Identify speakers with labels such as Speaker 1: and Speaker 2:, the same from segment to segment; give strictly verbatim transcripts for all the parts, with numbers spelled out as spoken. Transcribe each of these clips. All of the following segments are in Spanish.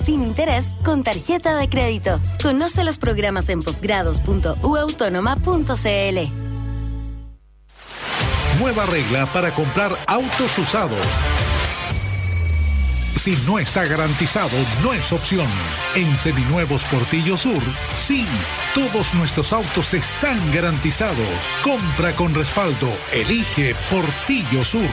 Speaker 1: sin interés con tarjeta de crédito. Conoce los programas en posgrados punto u autónoma punto c l.
Speaker 2: Nueva regla para comprar autos usados. Si no está garantizado, no es opción. En Seminuevos Portillo Sur, sí, todos nuestros autos están garantizados. Compra con respaldo. Elige Portillo Sur.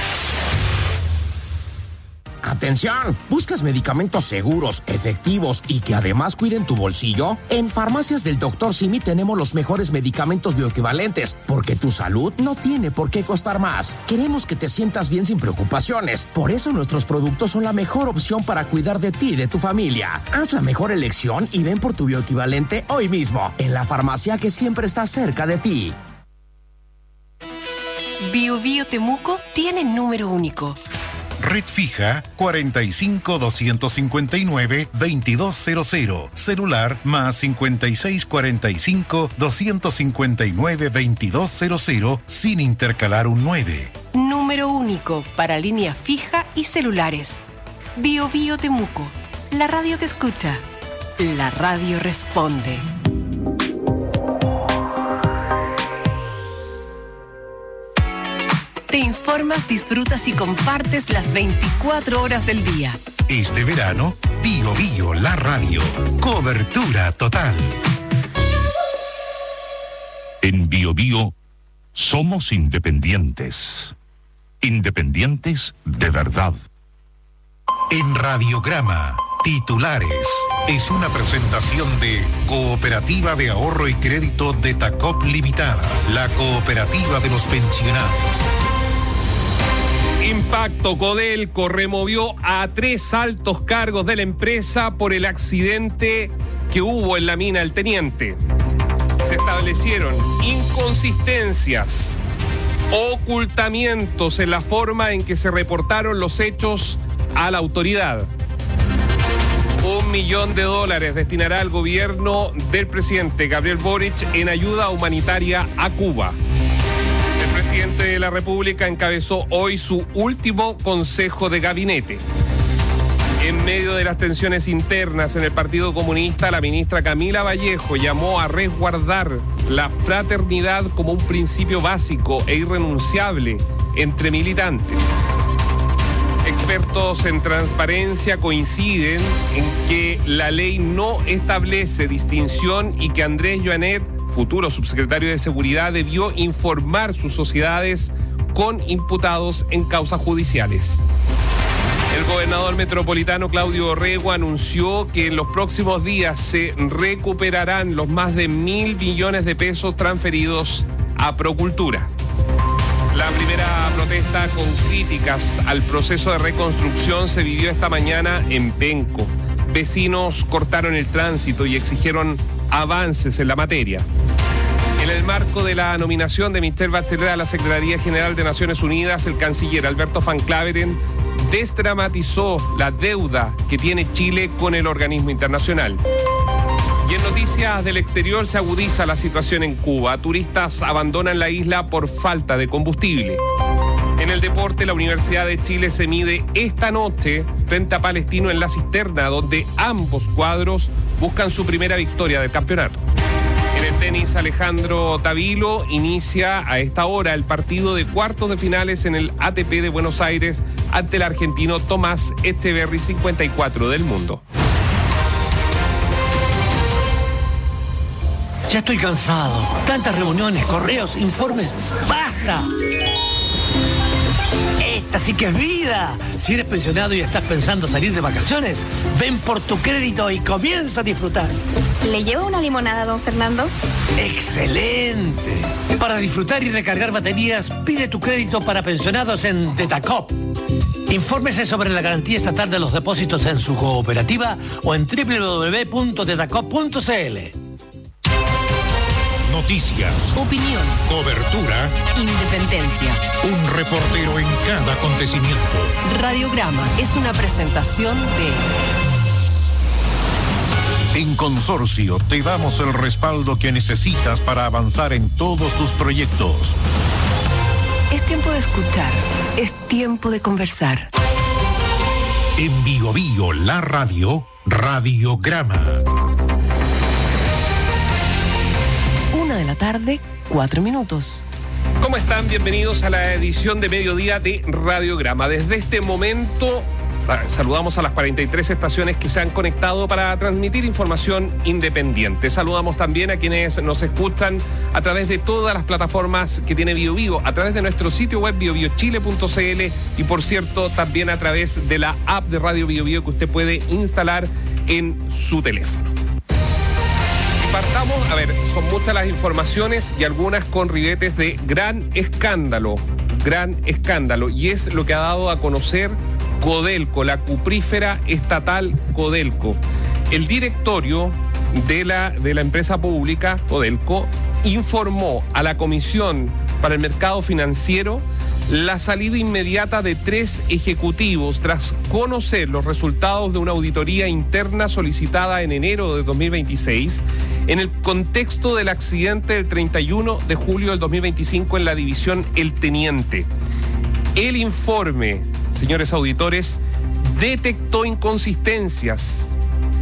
Speaker 3: ¡Atención! ¿Buscas medicamentos seguros, efectivos y que además cuiden tu bolsillo? En Farmacias del doctor Simi tenemos los mejores medicamentos bioequivalentes, porque tu salud no tiene por qué costar más. Queremos que te sientas bien sin preocupaciones. Por eso nuestros productos son la mejor opción para cuidar de ti y de tu familia. Haz la mejor elección y ven por tu bioequivalente hoy mismo, en la farmacia que siempre está cerca de ti.
Speaker 4: Bio Bio Temuco tiene número único.
Speaker 5: Red fija cuarenta y cinco, doscientos cincuenta y nueve, veintidós cero cero. Celular más cincuenta y seis, cuarenta y cinco, doscientos cincuenta y nueve, veintidós cero cero sin intercalar un nueve.
Speaker 4: Número único para línea fija y celulares. Bio Bio Temuco. La radio te escucha. La radio responde. Te informas, disfrutas y compartes las veinticuatro horas del día.
Speaker 5: Este verano, Bio Bio, la radio. Cobertura total.
Speaker 6: En Bio Bio, somos independientes. Independientes de verdad.
Speaker 5: En Radiograma, titulares. Es una presentación de Cooperativa de Ahorro y Crédito de Tacop Limitada, la cooperativa de los pensionados.
Speaker 7: Impacto. Codelco removió a tres altos cargos de la empresa por el accidente que hubo en la mina El Teniente. Se establecieron inconsistencias, ocultamientos en la forma en que se reportaron los hechos a la autoridad. Un millón de dólares destinará el gobierno del presidente Gabriel Boric en ayuda humanitaria a Cuba. El presidente de la República encabezó hoy su último consejo de gabinete. En medio de las tensiones internas en el Partido Comunista, la ministra Camila Vallejo llamó a resguardar la fraternidad como un principio básico e irrenunciable entre militantes. Expertos en transparencia coinciden en que la ley no establece distinción y que Andrés Joanet, futuro subsecretario de Seguridad, debió informar sus sociedades con imputados en causas judiciales. El gobernador metropolitano Claudio Orrego anunció que en los próximos días se recuperarán los más de mil millones de pesos transferidos a Procultura. La primera protesta con críticas al proceso de reconstrucción se vivió esta mañana en Penco. Vecinos cortaron el tránsito y exigieron avances en la materia. En el marco de la nominación de Michelle Bachelet a la Secretaría General de Naciones Unidas, el canciller Alberto Van Claveren desdramatizó la deuda que tiene Chile con el organismo internacional. Y en noticias del exterior se agudiza la situación en Cuba. Turistas abandonan la isla por falta de combustible. En el deporte, la Universidad de Chile se mide esta noche frente a Palestino en La Cisterna, donde ambos cuadros buscan su primera victoria del campeonato. En el tenis, Alejandro Tavilo inicia a esta hora el partido de cuartos de finales en el A T P de Buenos Aires ante el argentino Tomás Echeverry, cincuenta y cuatro del mundo.
Speaker 8: Ya estoy cansado. Tantas reuniones, correos, informes. ¡Basta! Esta sí que es vida. Si eres pensionado y estás pensando salir de vacaciones, ven por tu crédito y comienza a disfrutar.
Speaker 9: ¿Le llevo una limonada, don Fernando?
Speaker 8: ¡Excelente! Para disfrutar y recargar baterías, pide tu crédito para pensionados en Tetacop. Infórmese sobre la garantía estatal de los depósitos en su cooperativa o en doble u doble u doble u punto tetacop punto c l.
Speaker 5: Noticias,
Speaker 4: opinión,
Speaker 5: cobertura,
Speaker 4: independencia.
Speaker 5: Un reportero en cada acontecimiento.
Speaker 4: Radiograma es una presentación de...
Speaker 5: En Consorcio te damos el respaldo que necesitas para avanzar en todos tus proyectos.
Speaker 4: Es tiempo de escuchar, es tiempo de conversar.
Speaker 2: En Bio Bio, la radio, Radiograma.
Speaker 4: Una de la tarde, cuatro minutos.
Speaker 7: ¿Cómo están? Bienvenidos a la edición de mediodía de Radiograma. Desde este momento saludamos a las cuarenta y tres estaciones que se han conectado para transmitir información independiente. Saludamos también a quienes nos escuchan a través de todas las plataformas que tiene Bio Bio, a través de nuestro sitio web bio bio chile punto c l y, por cierto, también a través de la app de Radio Bio Bio que usted puede instalar en su teléfono. Partamos, a ver, son muchas las informaciones y algunas con ribetes de gran escándalo, gran escándalo, y es lo que ha dado a conocer Codelco, la cuprífera estatal Codelco. El directorio de la, de la empresa pública Codelco informó a la Comisión para el Mercado Financiero la salida inmediata de tres ejecutivos tras conocer los resultados de una auditoría interna solicitada en enero de dos mil veintiséis en el contexto del accidente del treinta y uno de julio del dos mil veinticinco en la división El Teniente. El informe, señores auditores, detectó inconsistencias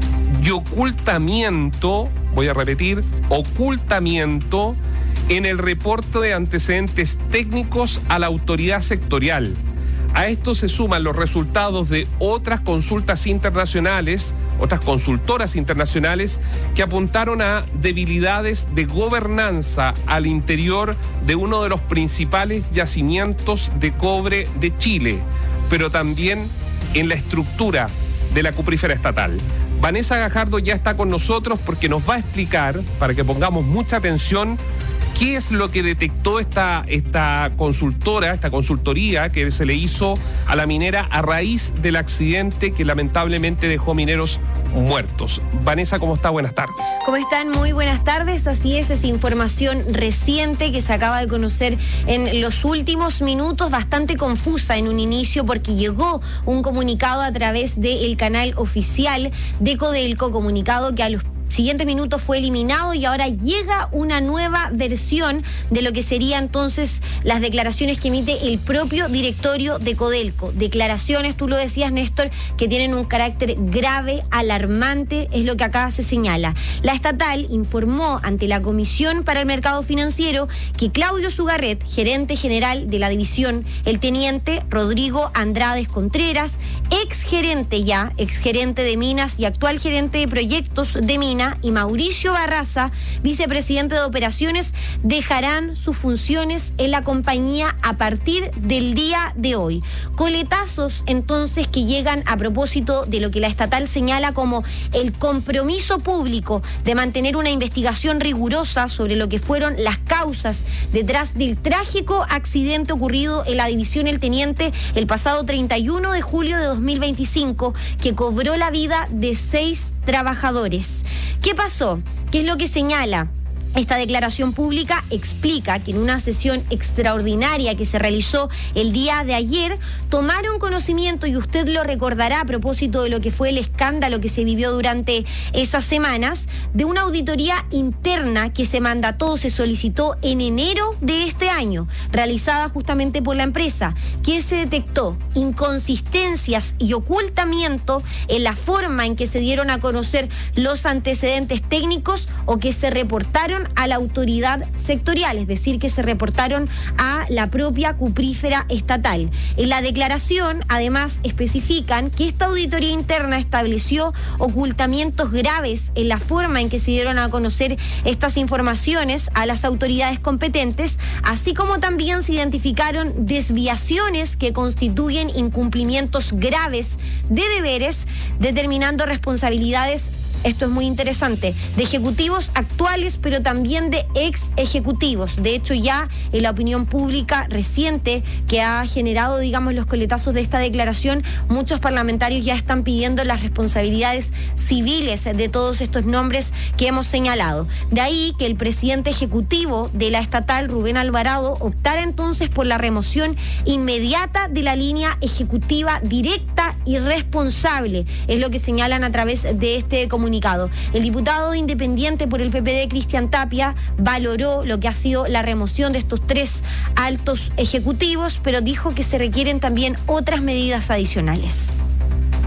Speaker 7: y ocultamiento, voy a repetir, ocultamiento en el reporte de antecedentes técnicos a la autoridad sectorial. A esto se suman los resultados de otras consultas internacionales, otras consultoras internacionales, que apuntaron a debilidades de gobernanza al interior de uno de los principales yacimientos de cobre de Chile, pero también en la estructura de la cuprífera estatal. Vanessa Gajardo ya está con nosotros porque nos va a explicar, para que pongamos mucha atención, ¿qué es lo que detectó esta, esta consultora, esta consultoría que se le hizo a la minera a raíz del accidente que lamentablemente dejó mineros muertos? Vanessa, ¿cómo está? Buenas tardes.
Speaker 10: ¿Cómo están? Muy buenas tardes. Así es, es información reciente que se acaba de conocer en los últimos minutos, bastante confusa en un inicio porque llegó un comunicado a través del canal oficial de Codelco, comunicado que a los siguientes minutos fue eliminado y ahora llega una nueva versión de lo que serían entonces las declaraciones que emite el propio directorio de Codelco. Declaraciones, tú lo decías, Néstor, que tienen un carácter grave, alarmante, es lo que acá se señala. La estatal informó ante la Comisión para el Mercado Financiero que Claudio Sugarret, gerente general de la división El Teniente, Rodrigo Andrades Contreras, ex gerente ya, ex gerente de Minas y actual gerente de proyectos de Minas, y Mauricio Barraza, vicepresidente de operaciones, dejarán sus funciones en la compañía a partir del día de hoy. Coletazos entonces que llegan a propósito de lo que la estatal señala como el compromiso público de mantener una investigación rigurosa sobre lo que fueron las causas detrás del trágico accidente ocurrido en la división El Teniente el pasado treinta y uno de julio de dos mil veinticinco, que cobró la vida de seis trabajadores. ¿Qué pasó? ¿Qué es lo que señala? Esta declaración pública explica que en una sesión extraordinaria que se realizó el día de ayer, tomaron conocimiento, y usted lo recordará a propósito de lo que fue el escándalo que se vivió durante esas semanas, de una auditoría interna que se mandató, se solicitó en enero de este año, realizada justamente por la empresa, que se detectó inconsistencias y ocultamiento en la forma en que se dieron a conocer los antecedentes técnicos o que se reportaron a la autoridad sectorial, es decir, que se reportaron a la propia cuprífera estatal. En la declaración, además, especifican que esta auditoría interna estableció ocultamientos graves en la forma en que se dieron a conocer estas informaciones a las autoridades competentes, así como también se identificaron desviaciones que constituyen incumplimientos graves de deberes, determinando responsabilidades, esto es muy interesante, de ejecutivos actuales, pero también de ex ejecutivos. De hecho, ya en la opinión pública reciente que ha generado, digamos, los coletazos de esta declaración, muchos parlamentarios ya están pidiendo las responsabilidades civiles de todos estos nombres que hemos señalado. De ahí que el presidente ejecutivo de la estatal, Rubén Alvarado, optara entonces por la remoción inmediata de la línea ejecutiva directa y responsable, es lo que señalan a través de este comunicado. El diputado independiente por el P P D, Cristian Tapia, valoró lo que ha sido la remoción de estos tres altos ejecutivos, pero dijo que se requieren también otras medidas adicionales.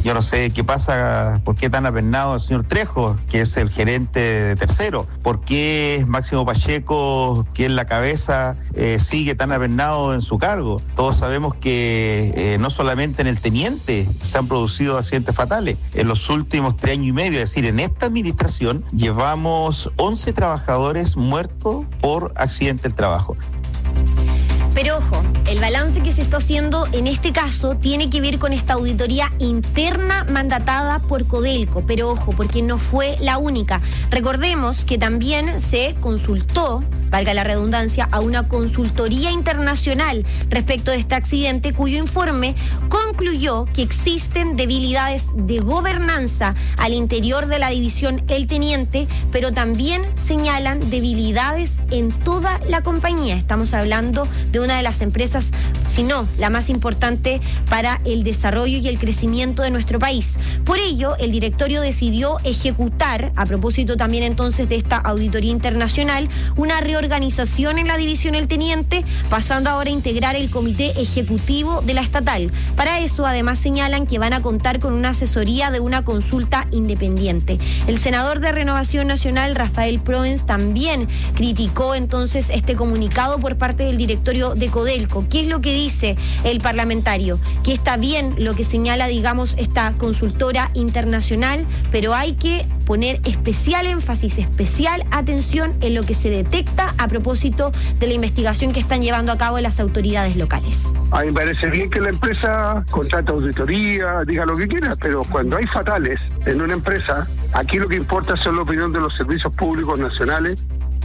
Speaker 11: yo no sé qué pasa, por qué tan apernado el señor Trejo, que es el gerente de Tercero, por qué Máximo Pacheco, que es la cabeza, eh, sigue tan apernado en su cargo. Todos sabemos que eh, no solamente en el teniente se han producido accidentes fatales, en los últimos tres años y medio, es decir, en esta administración llevamos once trabajadores muertos por accidente del trabajo.
Speaker 10: Pero ojo, el balance que se está haciendo en este caso tiene que ver con esta auditoría interna mandatada por Codelco. Pero ojo, porque no fue la única. Recordemos que también se consultó, valga la redundancia, a una consultoría internacional respecto de este accidente, cuyo informe concluyó que existen debilidades de gobernanza al interior de la división El Teniente, pero también señalan debilidades en toda la compañía. Estamos hablando de una de las empresas, si no la más importante para el desarrollo y el crecimiento de nuestro país. Por ello, el directorio decidió ejecutar, a propósito también entonces de esta auditoría internacional, una reorganización en la división El Teniente, pasando ahora a integrar el comité ejecutivo de la estatal. Para eso, además, señalan que van a contar con una asesoría de una consulta independiente. El senador de Renovación Nacional, Rafael Proens, también criticó entonces este comunicado por parte del directorio de Codelco. ¿Qué es lo que dice el parlamentario? Que está bien lo que señala, digamos, esta consultora internacional, pero hay que poner especial énfasis, especial atención en lo que se detecta a propósito de la investigación que están llevando a cabo las autoridades locales.
Speaker 12: A mí me parece bien que la empresa contrate auditoría, diga lo que quiera, pero cuando hay fatales en una empresa, aquí lo que importa son la opinión de los servicios públicos nacionales.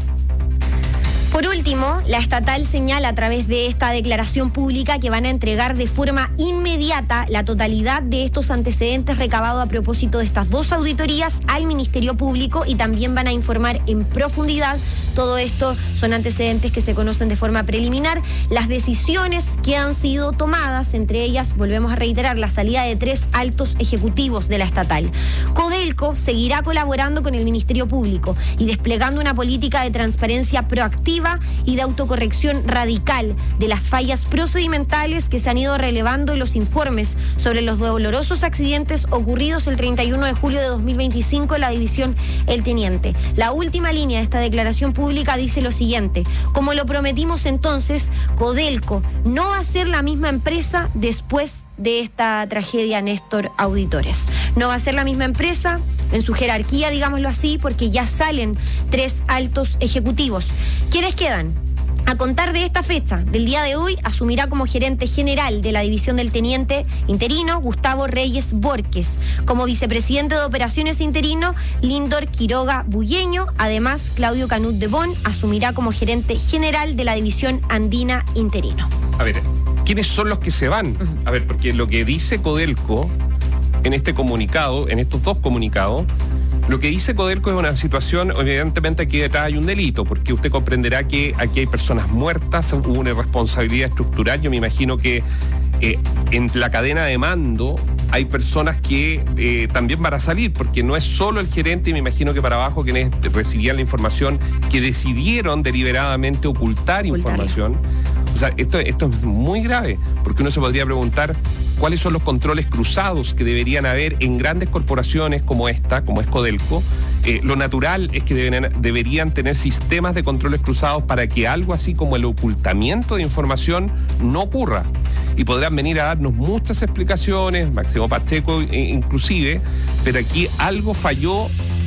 Speaker 10: Por último, la estatal señala a través de esta declaración pública que van a entregar de forma inmediata la totalidad de estos antecedentes recabados a propósito de estas dos auditorías al Ministerio Público y también van a informar en profundidad. Todo esto son antecedentes que se conocen de forma preliminar, las decisiones que han sido tomadas, entre ellas, volvemos a reiterar, la salida de tres altos ejecutivos de la estatal. Codelco seguirá colaborando con el Ministerio Público y desplegando una política de transparencia proactiva y de autocorrección radical de las fallas procedimentales que se han ido relevando en los informes sobre los dolorosos accidentes ocurridos el treinta y uno de julio de dos mil veinticinco en la división El Teniente. La última línea de esta declaración pública dice lo siguiente: como lo prometimos entonces, Codelco no va a ser la misma empresa después de esta tragedia, Néstor Auditores. No va a ser la misma empresa en su jerarquía, digámoslo así, porque ya salen tres altos ejecutivos. ¿Quiénes quedan? A contar de esta fecha, del día de hoy, asumirá como gerente general de la división del Teniente interino Gustavo Reyes Borges. Como vicepresidente de operaciones interino, Lindor Quiroga Bulleño. Además, Claudio Canut de Bon asumirá como gerente general de la división andina interino.
Speaker 7: A ver, ¿quiénes son los que se van? A ver, porque lo que dice Codelco en este comunicado, en estos dos comunicados, lo que dice Codelco es una situación, evidentemente aquí detrás hay un delito, porque usted comprenderá que aquí hay personas muertas, hubo una irresponsabilidad estructural. Yo me imagino que eh, en la cadena de mando hay personas que eh, también van a salir, porque no es solo el gerente, y me imagino que para abajo quienes recibían la información, que decidieron deliberadamente ocultar información. O sea, esto, esto es muy grave, porque uno se podría preguntar cuáles son los controles cruzados que deberían haber en grandes corporaciones como esta, como es Codelco. Eh, lo natural es que deben, deberían tener sistemas de controles cruzados para que algo así como el ocultamiento de información no ocurra. Y podrán venir a darnos muchas explicaciones, Máximo Pacheco inclusive, pero aquí algo falló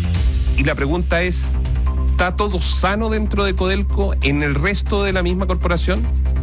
Speaker 7: y la pregunta es, ¿está todo sano dentro de Codelco en el resto de la misma corporación?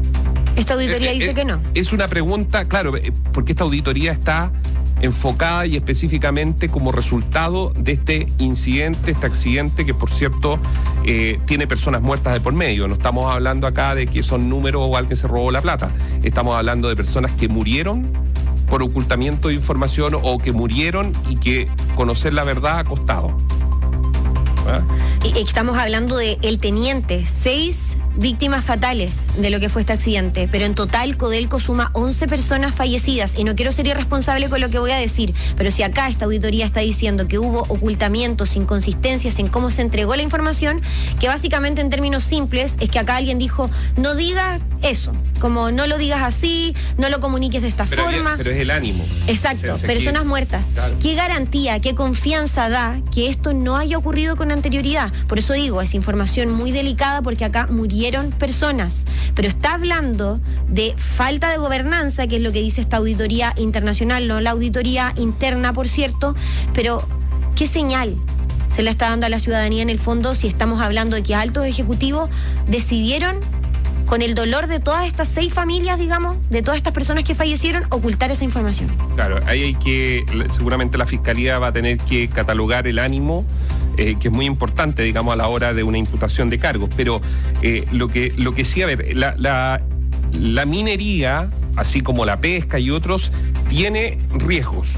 Speaker 10: Esta auditoría eh, dice eh, que no.
Speaker 7: Es una pregunta, claro, porque esta auditoría está enfocada y específicamente como resultado de este incidente, este accidente que, por cierto, eh, tiene personas muertas de por medio. No estamos hablando acá de que son números o alguien se robó la plata. Estamos hablando de personas que murieron por ocultamiento de información o que murieron y que conocer la verdad ha costado.
Speaker 10: ¿Ah? Y estamos hablando de El Teniente, seis víctimas fatales de lo que fue este accidente, pero en total Codelco suma once personas fallecidas, y no quiero ser irresponsable con lo que voy a decir, pero si acá esta auditoría está diciendo que hubo ocultamientos, inconsistencias en cómo se entregó la información, que básicamente en términos simples es que acá alguien dijo, no digas eso, como no lo digas así, no lo comuniques de esta
Speaker 7: pero
Speaker 10: forma.
Speaker 7: Es, pero es el ánimo.
Speaker 10: Exacto, o sea, personas aquí, muertas. Claro. ¿Qué garantía, qué confianza da que esto no haya ocurrido con anterioridad? Por eso digo, es información muy delicada porque acá murieron personas, pero está hablando de falta de gobernanza, que es lo que dice esta auditoría internacional, no la auditoría interna, por cierto, pero ¿qué señal se le está dando a la ciudadanía en el fondo si estamos hablando de que altos ejecutivos decidieron, con el dolor de todas estas seis familias, digamos, de todas estas personas que fallecieron, ocultar esa información?
Speaker 7: Claro, ahí hay que, seguramente la Fiscalía va a tener que catalogar el ánimo, eh, que es muy importante, digamos, a la hora de una imputación de cargos, pero eh, lo que lo que sí, a ver, la, la, la minería, así como la pesca y otros, tiene riesgos.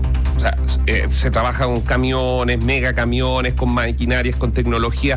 Speaker 7: O sea, eh, se trabaja con camiones, megacamiones, con maquinarias, con tecnología.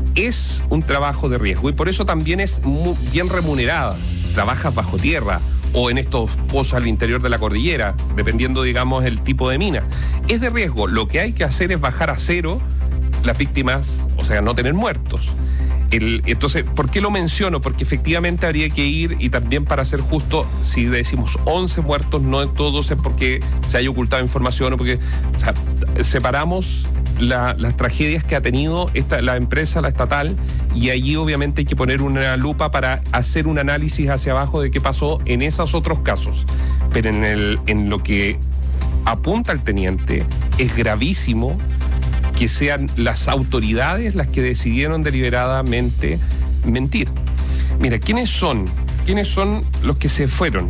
Speaker 7: Es un trabajo de riesgo y por eso también es muy bien remunerada. Trabajas bajo tierra o en estos pozos al interior de la cordillera, dependiendo, digamos, el tipo de mina. Es de riesgo. Lo que hay que hacer es bajar a cero las víctimas, o sea, no tener muertos. El, entonces, ¿por qué lo menciono? Porque efectivamente habría que ir, y también para ser justo, si decimos once muertos, no todos es porque se haya ocultado información o porque, o sea, separamos la, las tragedias que ha tenido esta, la empresa, la estatal, y allí obviamente hay que poner una lupa para hacer un análisis hacia abajo de qué pasó en esos otros casos. Pero en, el, en lo que apunta el teniente, es gravísimo que sean las autoridades las que decidieron deliberadamente mentir. Mira, ¿quiénes son? ¿Quiénes son los que se fueron?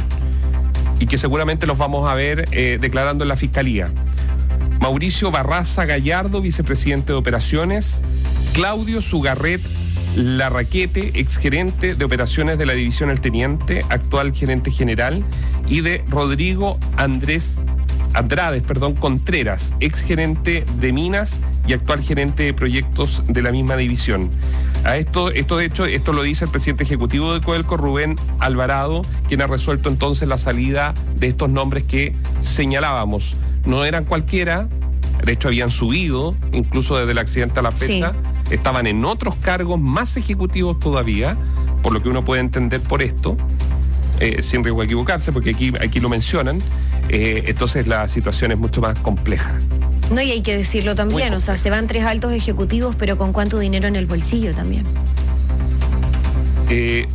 Speaker 7: Y que seguramente los vamos a ver eh, declarando en la Fiscalía. Mauricio Barraza Gallardo, vicepresidente de Operaciones. Claudio Sugarret Larraquete, exgerente de Operaciones de la División El Teniente, actual gerente general. Y de Rodrigo Andrés Andrades, perdón, Contreras, exgerente de Minas y actual gerente de proyectos de la misma división. A esto, esto de hecho, esto lo dice el presidente ejecutivo de Codelco, Rubén Alvarado, quien ha resuelto entonces la salida de estos nombres que señalábamos. No eran cualquiera, de hecho habían subido, incluso desde el accidente a la fecha, sí. Estaban en otros cargos más ejecutivos todavía, por lo que uno puede entender por esto, eh, sin riesgo de equivocarse, porque aquí, aquí lo mencionan. Eh, entonces la situación es mucho más compleja.
Speaker 10: No, y hay que decirlo también, o sea, se van tres altos ejecutivos, pero ¿con cuánto dinero en el bolsillo también?
Speaker 7: Eh,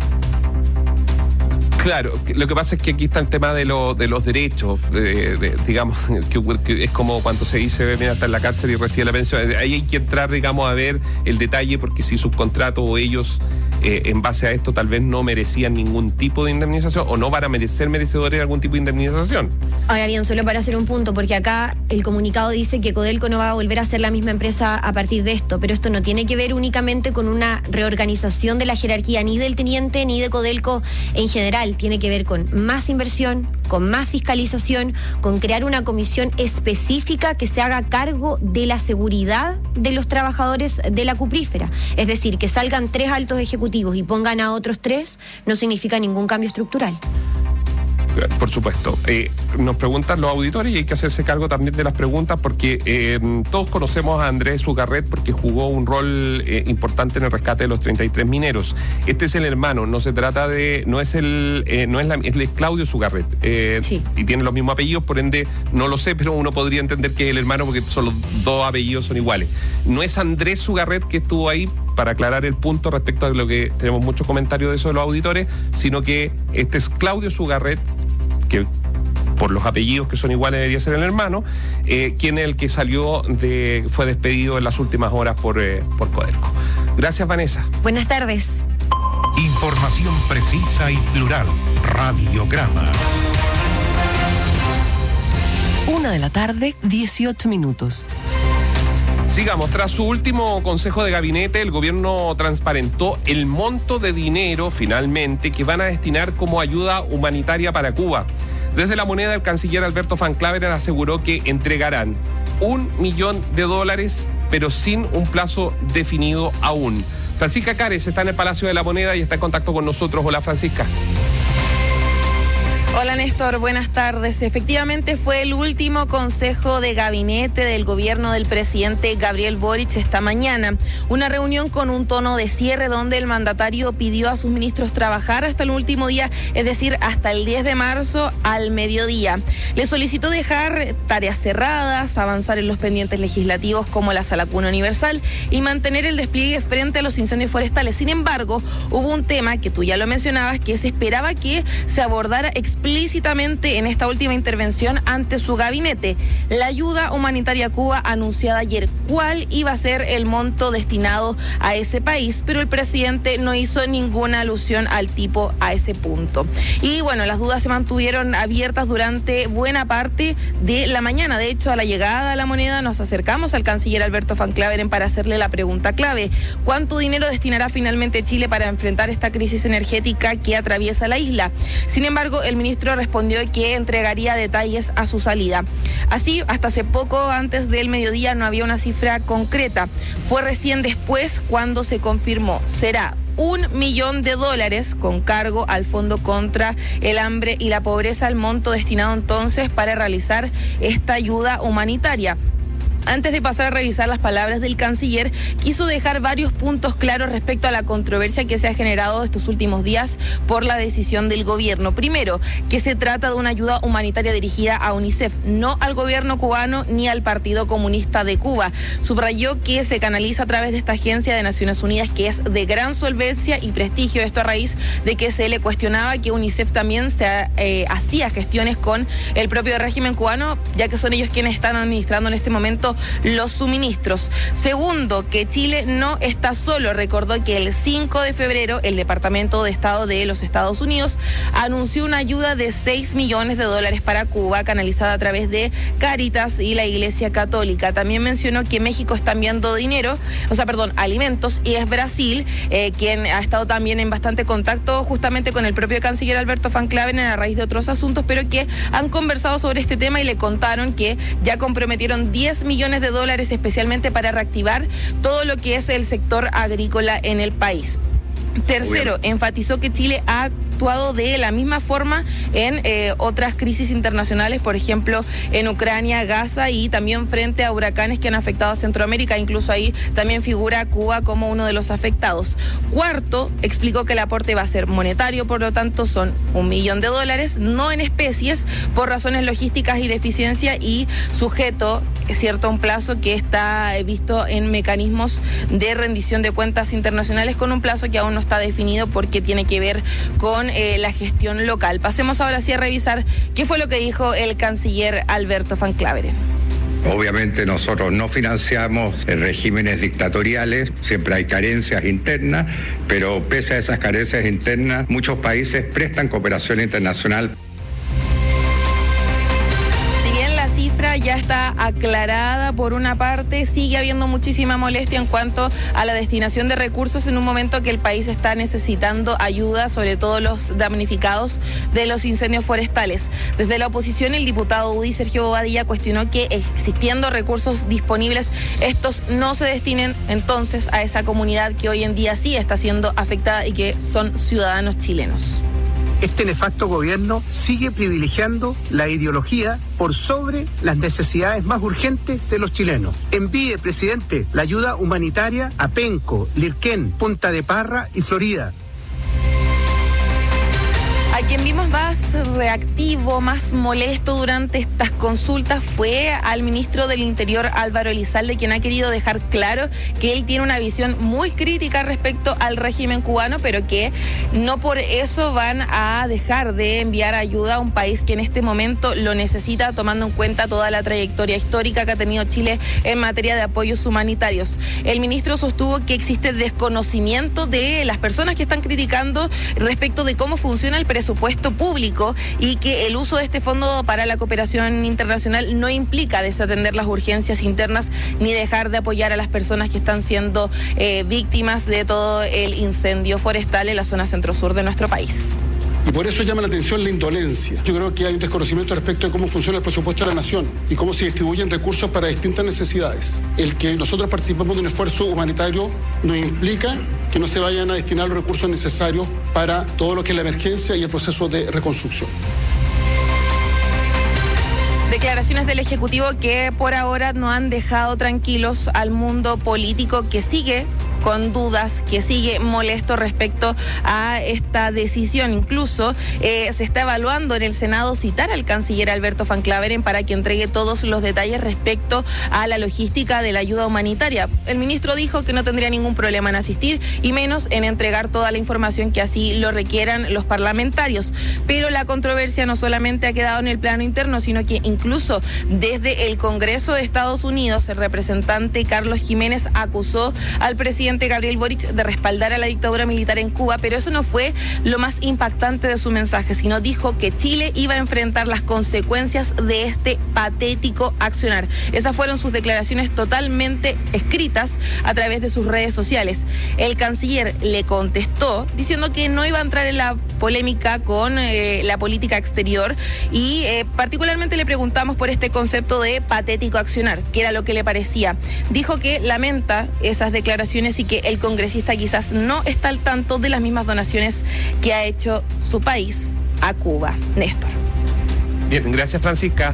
Speaker 7: claro, lo que pasa es que aquí está el tema de, lo, de los derechos, de, de, digamos, que, que es como cuando se dice, mira, está en la cárcel y recibe la pensión. Ahí hay que entrar, digamos, a ver el detalle, porque si sus contratos o ellos, eh, en base a esto, tal vez no merecían ningún tipo de indemnización o no van a merecer merecedores de algún tipo de indemnización.
Speaker 10: Ahora bien, solo para hacer un punto, porque acá el comunicado dice que Codelco no va a volver a ser la misma empresa a partir de esto, pero esto no tiene que ver únicamente con una reorganización de la jerarquía ni del teniente ni de Codelco en general. Tiene que ver con más inversión, con más fiscalización, con crear una comisión específica que se haga cargo de la seguridad de los trabajadores de la cuprífera. Es decir, que salgan tres altos ejecutivos y pongan a otros tres no significa ningún cambio estructural.
Speaker 7: Por supuesto. Eh, nos preguntan los auditores y hay que hacerse cargo también de las preguntas porque eh, todos conocemos a Andrés Sugarret porque jugó un rol eh, importante en el rescate de los treinta y tres mineros. Este es el hermano, no se trata de, no es el, eh, no es la, es Claudio Sugarret. Eh, sí. Y tiene los mismos apellidos, por ende no lo sé, pero uno podría entender que es el hermano porque son los dos apellidos son iguales. No es Andrés Sugarret que estuvo ahí, para aclarar el punto respecto a lo que tenemos muchos comentarios de eso de los auditores, sino que este es Claudio Sugarret, que por los apellidos que son iguales debería ser el hermano, eh, quien es el que salió de, fue despedido en las últimas horas por, eh, por Codelco. Gracias, Vanessa.
Speaker 10: Buenas tardes.
Speaker 2: Información precisa y plural. Radiograma.
Speaker 4: Una de la tarde, dieciocho minutos.
Speaker 7: Sigamos, tras su último consejo de gabinete, el gobierno transparentó el monto de dinero, finalmente, que van a destinar como ayuda humanitaria para Cuba. Desde La Moneda, el canciller Alberto Van Claveren aseguró que entregarán un millón de dólares, pero sin un plazo definido aún. Francisca Cares está en el Palacio de la Moneda y está en contacto con nosotros. Hola, Francisca.
Speaker 13: Hola Néstor, buenas tardes. Efectivamente fue el último consejo de gabinete del gobierno del presidente Gabriel Boric esta mañana. Una reunión con un tono de cierre donde el mandatario pidió a sus ministros trabajar hasta el último día, es decir, hasta el diez de marzo al mediodía. Le solicitó dejar tareas cerradas, avanzar en los pendientes legislativos como la Sala Cuna Universal y mantener el despliegue frente a los incendios forestales. Sin embargo, hubo un tema que tú ya lo mencionabas, que se esperaba que se abordara explícitamente explícitamente en esta última intervención ante su gabinete, la ayuda humanitaria a Cuba anunciada ayer. ¿Cuál iba a ser el monto destinado a ese país? Pero el presidente no hizo ninguna alusión al tipo a ese punto. Y bueno, las dudas se mantuvieron abiertas durante buena parte de la mañana. De hecho, a la llegada a la Moneda nos acercamos al canciller Alberto Van Claveren para hacerle la pregunta clave: ¿cuánto dinero destinará finalmente Chile para enfrentar esta crisis energética que atraviesa la isla? Sin embargo, el ministro respondió que entregaría detalles a su salida. Así, hasta hace poco antes del mediodía no había una cifra concreta. Fue recién después cuando se confirmó. Será un millón de dólares con cargo al Fondo contra el Hambre y la Pobreza, el monto destinado entonces para realizar esta ayuda humanitaria. Antes de pasar a revisar las palabras del canciller, quiso dejar varios puntos claros respecto a la controversia que se ha generado estos últimos días por la decisión del gobierno. Primero, que se trata de una ayuda humanitaria dirigida a UNICEF, no al gobierno cubano ni al Partido Comunista de Cuba. Subrayó que se canaliza a través de esta agencia de Naciones Unidas, que es de gran solvencia y prestigio, esto a raíz de que se le cuestionaba que UNICEF también se eh, hacía gestiones con el propio régimen cubano, ya que son ellos quienes están administrando en este momento los suministros. Segundo, que Chile no está solo. Recordó que el cinco de febrero el Departamento de Estado de los Estados Unidos anunció una ayuda de seis millones de dólares para Cuba, canalizada a través de Cáritas y la Iglesia Católica. También mencionó que México está enviando dinero, o sea, perdón, alimentos, y es Brasil eh, quien ha estado también en bastante contacto justamente con el propio canciller Alberto Van Claveren a raíz de otros asuntos, pero que han conversado sobre este tema y le contaron que ya comprometieron diez millones de dólares especialmente para reactivar todo lo que es el sector agrícola en el país. Tercero, enfatizó que Chile ha actuado de la misma forma en eh, otras crisis internacionales, por ejemplo, en Ucrania, Gaza y también frente a huracanes que han afectado a Centroamérica. Incluso ahí también figura Cuba como uno de los afectados. Cuarto, explicó que el aporte va a ser monetario, por lo tanto son un millón de dólares, no en especies, por razones logísticas y de eficiencia y sujeto, es cierto, a un plazo que está visto en mecanismos de rendición de cuentas internacionales, con un plazo que aún no está definido porque tiene que ver con eh, la gestión local. Pasemos ahora sí a revisar qué fue lo que dijo el canciller Alberto Van Claveren.
Speaker 14: Obviamente nosotros no financiamos regímenes dictatoriales, siempre hay carencias internas, pero pese a esas carencias internas, muchos países prestan cooperación internacional.
Speaker 13: Ya está aclarada por una parte, sigue habiendo muchísima molestia en cuanto a la destinación de recursos en un momento que el país está necesitando ayuda, sobre todo los damnificados de los incendios forestales. Desde la oposición, el diputado U D I, Sergio Bobadilla, cuestionó que existiendo recursos disponibles, estos no se destinen entonces a esa comunidad que hoy en día sí está siendo afectada y que son ciudadanos chilenos.
Speaker 15: Este nefasto gobierno sigue privilegiando la ideología por sobre las necesidades más urgentes de los chilenos. Envíe, presidente, la ayuda humanitaria a Penco, Lirquén, Punta de Parra y Florida.
Speaker 13: A quien vimos más reactivo, más molesto durante estas consultas fue al ministro del Interior, Álvaro Elizalde, quien ha querido dejar claro que él tiene una visión muy crítica respecto al régimen cubano, pero que no por eso van a dejar de enviar ayuda a un país que en este momento lo necesita, tomando en cuenta toda la trayectoria histórica que ha tenido Chile en materia de apoyos humanitarios. El ministro sostuvo que existe desconocimiento de las personas que están criticando respecto de cómo funciona el presupuesto presupuesto público y que el uso de este fondo para la cooperación internacional no implica desatender las urgencias internas ni dejar de apoyar a las personas que están siendo eh, víctimas de todo el incendio forestal en la zona centro-sur de nuestro país.
Speaker 16: Y por eso llama la atención la indolencia. Yo creo que hay un desconocimiento respecto de cómo funciona el presupuesto de la nación y cómo se distribuyen recursos para distintas necesidades. El que nosotros participemos de un esfuerzo humanitario no implica que no se vayan a destinar los recursos necesarios para todo lo que es la emergencia y el proceso de reconstrucción.
Speaker 13: Declaraciones del Ejecutivo que por ahora no han dejado tranquilos al mundo político, que sigue con dudas, que sigue molesto respecto a esta decisión. Incluso eh, se está evaluando en el Senado citar al canciller Alberto Van Claveren para que entregue todos los detalles respecto a la logística de la ayuda humanitaria. El ministro dijo que no tendría ningún problema en asistir y menos en entregar toda la información que así lo requieran los parlamentarios. Pero la controversia no solamente ha quedado en el plano interno, sino que incluso desde el Congreso de Estados Unidos, el representante Carlos Jiménez acusó al presidente Gabriel Boric de respaldar a la dictadura militar en Cuba, pero eso no fue lo más impactante de su mensaje, sino dijo que Chile iba a enfrentar las consecuencias de este patético accionar. Esas fueron sus declaraciones totalmente escritas a través de sus redes sociales. El canciller le contestó diciendo que no iba a entrar en la polémica con eh, la política exterior y eh, particularmente le preguntamos por este concepto de patético accionar, que era lo que le parecía. Dijo que lamenta esas declaraciones y que el congresista quizás no está al tanto de las mismas donaciones que ha hecho su país a Cuba. Néstor.
Speaker 7: Bien, gracias Francisca.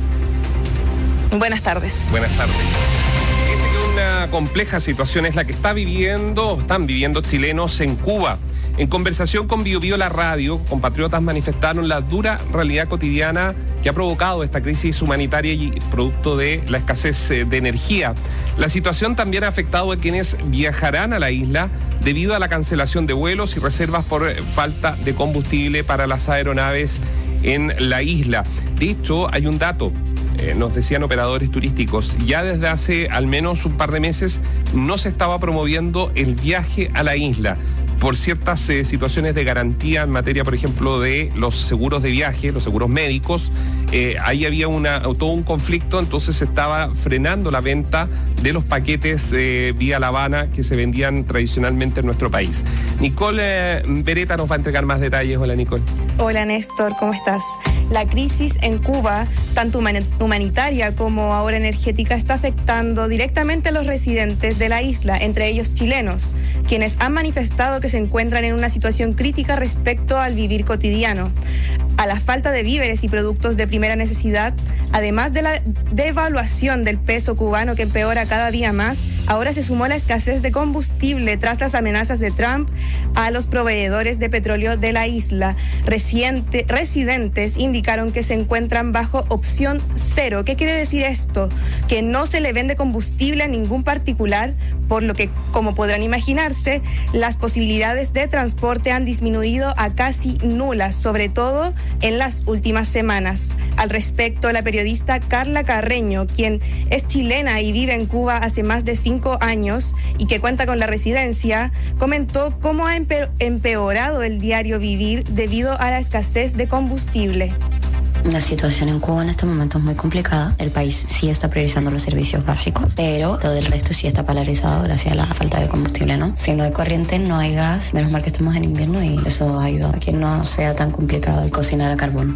Speaker 13: Buenas tardes.
Speaker 7: Buenas tardes. Fíjese que una compleja situación es la que está viviendo, están viviendo chilenos en Cuba. En conversación con Bio Bio La Radio, compatriotas manifestaron la dura realidad cotidiana que ha provocado esta crisis humanitaria y producto de la escasez de energía. La situación también ha afectado a quienes viajarán a la isla debido a la cancelación de vuelos y reservas por falta de combustible para las aeronaves en la isla. De hecho, hay un dato. Eh, nos decían operadores turísticos, ya desde hace al menos un par de meses no se estaba promoviendo el viaje a la isla por ciertas eh, situaciones de garantía en materia, por ejemplo, de los seguros de viaje, los seguros médicos. Eh, ahí había una, todo un conflicto, entonces se estaba frenando la venta de los paquetes eh, vía La Habana que se vendían tradicionalmente en nuestro país. Nicole eh, Beretta nos va a entregar más detalles. Hola, Nicole.
Speaker 17: Hola, Néstor, ¿cómo estás? La crisis en Cuba, tanto humanitaria como ahora energética, está afectando directamente a los residentes de la isla, entre ellos chilenos, quienes han manifestado que se encuentran en una situación crítica respecto al vivir cotidiano, a la falta de víveres y productos de primera necesidad, además de la devaluación del peso cubano que empeora cada día más. Ahora se sumó la escasez de combustible tras las amenazas de Trump a los proveedores de petróleo de la isla. Reciente, residentes indicaron que se encuentran bajo opción cero. ¿Qué quiere decir esto? Que no se le vende combustible a ningún particular, por lo que, como podrán imaginarse, las posibilidades de transporte han disminuido a casi nulas, sobre todo en las últimas semanas. Al respecto, la periodista Carla Carreño, quien es chilena y vive en Cuba hace más de cinco años y que cuenta con la residencia, comentó cómo ha empeorado el diario vivir debido a la escasez de combustible.
Speaker 18: La situación en Cuba en este momento es muy complicada. El país sí está priorizando los servicios básicos, pero todo el resto sí está polarizado gracias a la falta de combustible, ¿no? Si no hay corriente, no hay gas. Menos mal que estamos en invierno y eso ayuda a que no sea tan complicado el cocinar a carbón.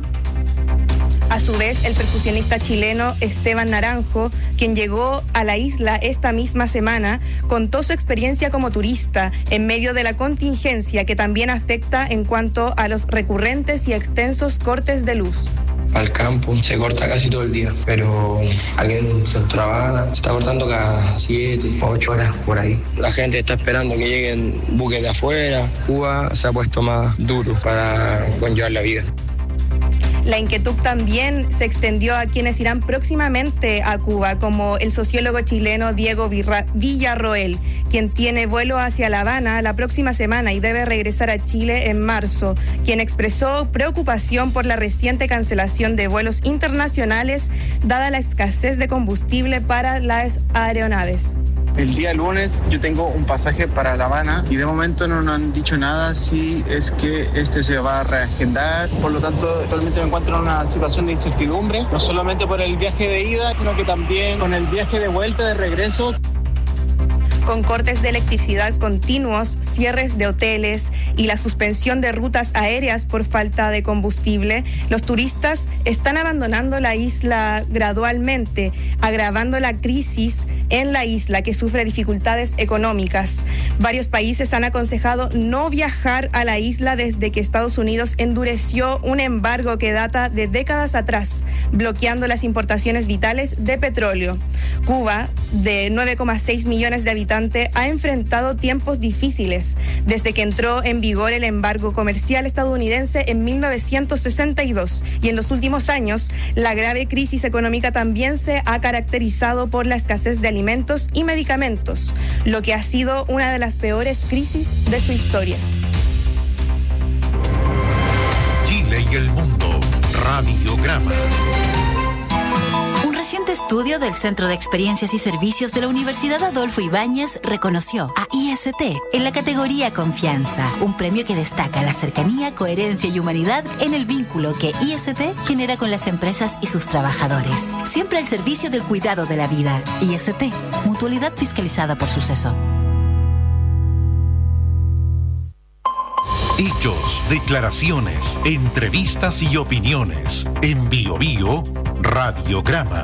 Speaker 17: A su vez, el percusionista chileno Esteban Naranjo, quien llegó a la isla esta misma semana, contó su experiencia como turista en medio de la contingencia que también afecta en cuanto a los recurrentes y extensos cortes de luz.
Speaker 19: Al campo se corta casi todo el día, pero aquí en Centro Habana se está cortando cada siete o ocho horas por ahí. La gente está esperando que lleguen buques de afuera. Cuba se ha puesto más duro para conllevar la vida.
Speaker 17: La inquietud también se extendió a quienes irán próximamente a Cuba, como el sociólogo chileno Diego Villarroel, quien tiene vuelo hacia La Habana la próxima semana y debe regresar a Chile en marzo, quien expresó preocupación por la reciente cancelación de vuelos internacionales dada la escasez de combustible para las aeronaves.
Speaker 20: El día lunes yo tengo un pasaje para La Habana y de momento no nos han dicho nada si es que este se va a reagendar. Por lo tanto, actualmente me encuentro en una situación de incertidumbre, no solamente por el viaje de ida, sino que también con el viaje de vuelta, de regreso.
Speaker 17: Con cortes de electricidad continuos, cierres de hoteles y la suspensión de rutas aéreas por falta de combustible, los turistas están abandonando la isla gradualmente, agravando la crisis en la isla que sufre dificultades económicas. Varios países han aconsejado no viajar a la isla desde que Estados Unidos endureció un embargo que data de décadas atrás, bloqueando las importaciones vitales de petróleo. Cuba, de nueve coma seis millones de habitantes, ha enfrentado tiempos difíciles desde que entró en vigor el embargo comercial estadounidense en mil novecientos sesenta y dos, y en los últimos años la grave crisis económica también se ha caracterizado por la escasez de alimentos y medicamentos, lo que ha sido una de las peores crisis de su historia.
Speaker 2: Chile y el mundo. Radiograma.
Speaker 1: Un reciente estudio del Centro de Experiencias y Servicios de la Universidad Adolfo Ibáñez reconoció a I S T en la categoría Confianza, un premio que destaca la cercanía, coherencia y humanidad en el vínculo que I S T genera con las empresas y sus trabajadores. Siempre al servicio del cuidado de la vida. I S T, mutualidad fiscalizada por Suceso.
Speaker 2: Hechos, declaraciones, entrevistas y opiniones. En Bio Bio, Radiograma.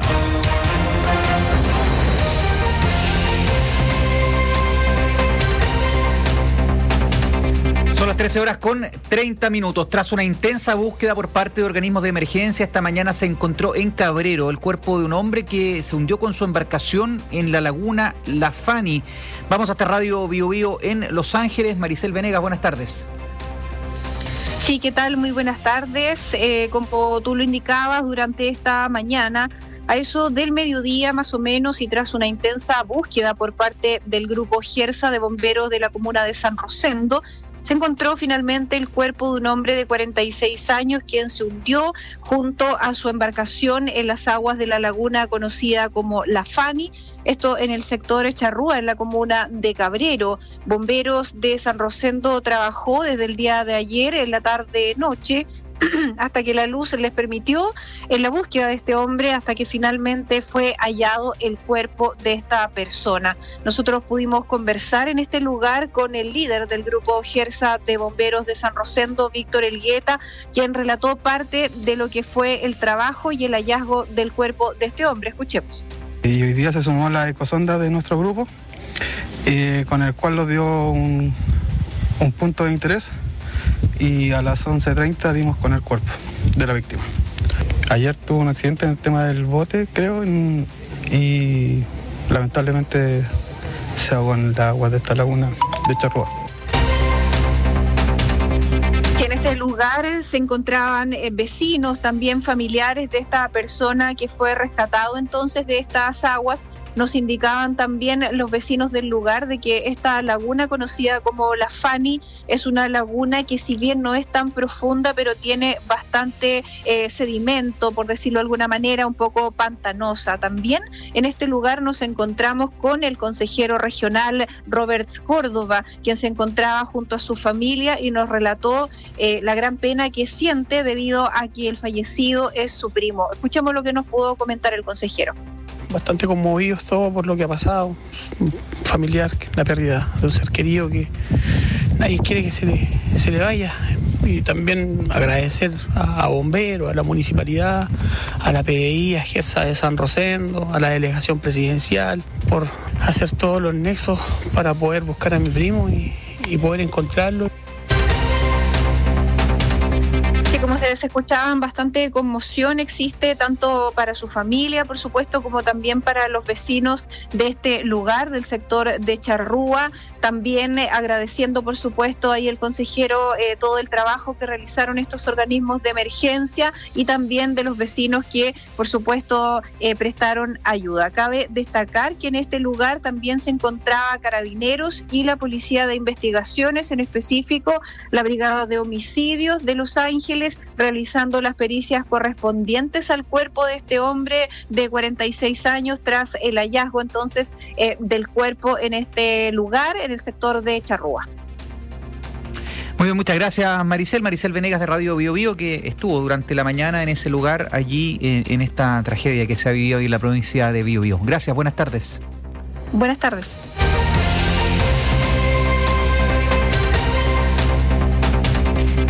Speaker 21: Son las trece horas con treinta minutos. Tras una intensa búsqueda por parte de organismos de emergencia, esta mañana se encontró en Cabrero el cuerpo de un hombre que se hundió con su embarcación en la laguna La Fani. Vamos hasta Radio Bio Bio en Los Ángeles. Maricel Venegas, buenas tardes.
Speaker 22: Sí, ¿qué tal? Muy buenas tardes. Eh, como tú lo indicabas, durante esta mañana, a eso del mediodía más o menos, y tras una intensa búsqueda por parte del grupo Gersa de bomberos de la comuna de San Rosendo, se encontró finalmente el cuerpo de un hombre de cuarenta y seis años quien se hundió junto a su embarcación en las aguas de la laguna conocida como La Fani, esto en el sector Charrúa, en la comuna de Cabrero. Bomberos de San Rosendo trabajó desde el día de ayer en la tarde-noche hasta que la luz les permitió en la búsqueda de este hombre, hasta que finalmente fue hallado el cuerpo de esta persona. Nosotros pudimos conversar en este lugar con el líder del grupo Gersa de bomberos de San Rosendo, Víctor Elgueta, quien relató parte de lo que fue el trabajo y el hallazgo del cuerpo de este hombre. Escuchemos.
Speaker 23: Y hoy día se sumó la ecosonda de nuestro grupo, eh, con el cual nos dio un, un punto de interés, y a las once treinta dimos con el cuerpo de la víctima. Ayer tuvo un accidente en el tema del bote, creo, en, y lamentablemente se ahogó en el agua de esta laguna de Charrúa.
Speaker 22: En este lugar se encontraban eh, vecinos, también familiares de esta persona que fue rescatado entonces de estas aguas. Nos indicaban también los vecinos del lugar de que esta laguna conocida como La Fani es una laguna que, si bien no es tan profunda, pero tiene bastante eh, sedimento, por decirlo de alguna manera, un poco pantanosa. También en este lugar nos encontramos con el consejero regional Robert Córdoba, quien se encontraba junto a su familia y nos relató eh, la gran pena que siente debido a que el fallecido es su primo. Escuchemos lo que nos pudo comentar el consejero.
Speaker 24: Bastante conmovidos todos por lo que ha pasado, familiar, la pérdida de un ser querido que nadie quiere que se le, se le vaya. Y también agradecer a, a bomberos, a la municipalidad, a la P D I, a Gersa de San Rosendo, a la delegación presidencial, por hacer todos los nexos para poder buscar a mi primo y, y poder encontrarlo.
Speaker 22: Como ustedes escuchaban, bastante conmoción existe tanto para su familia, por supuesto, como también para los vecinos de este lugar, del sector de Charrúa. También eh, agradeciendo, por supuesto, ahí el consejero eh, todo el trabajo que realizaron estos organismos de emergencia y también de los vecinos que, por supuesto, eh, prestaron ayuda. Cabe destacar que en este lugar también se encontraba Carabineros y la Policía de Investigaciones, en específico la Brigada de Homicidios de Los Ángeles, realizando las pericias correspondientes al cuerpo de este hombre de cuarenta y seis años tras el hallazgo entonces eh, del cuerpo en este lugar, en el sector de Charrúa.
Speaker 21: Muy bien, muchas gracias Maricel, Maricel Venegas de Radio Bio Bio, que estuvo durante la mañana en ese lugar, allí en, en esta tragedia que se ha vivido hoy en la provincia de Bio Bio. Gracias, buenas tardes.
Speaker 22: Buenas tardes.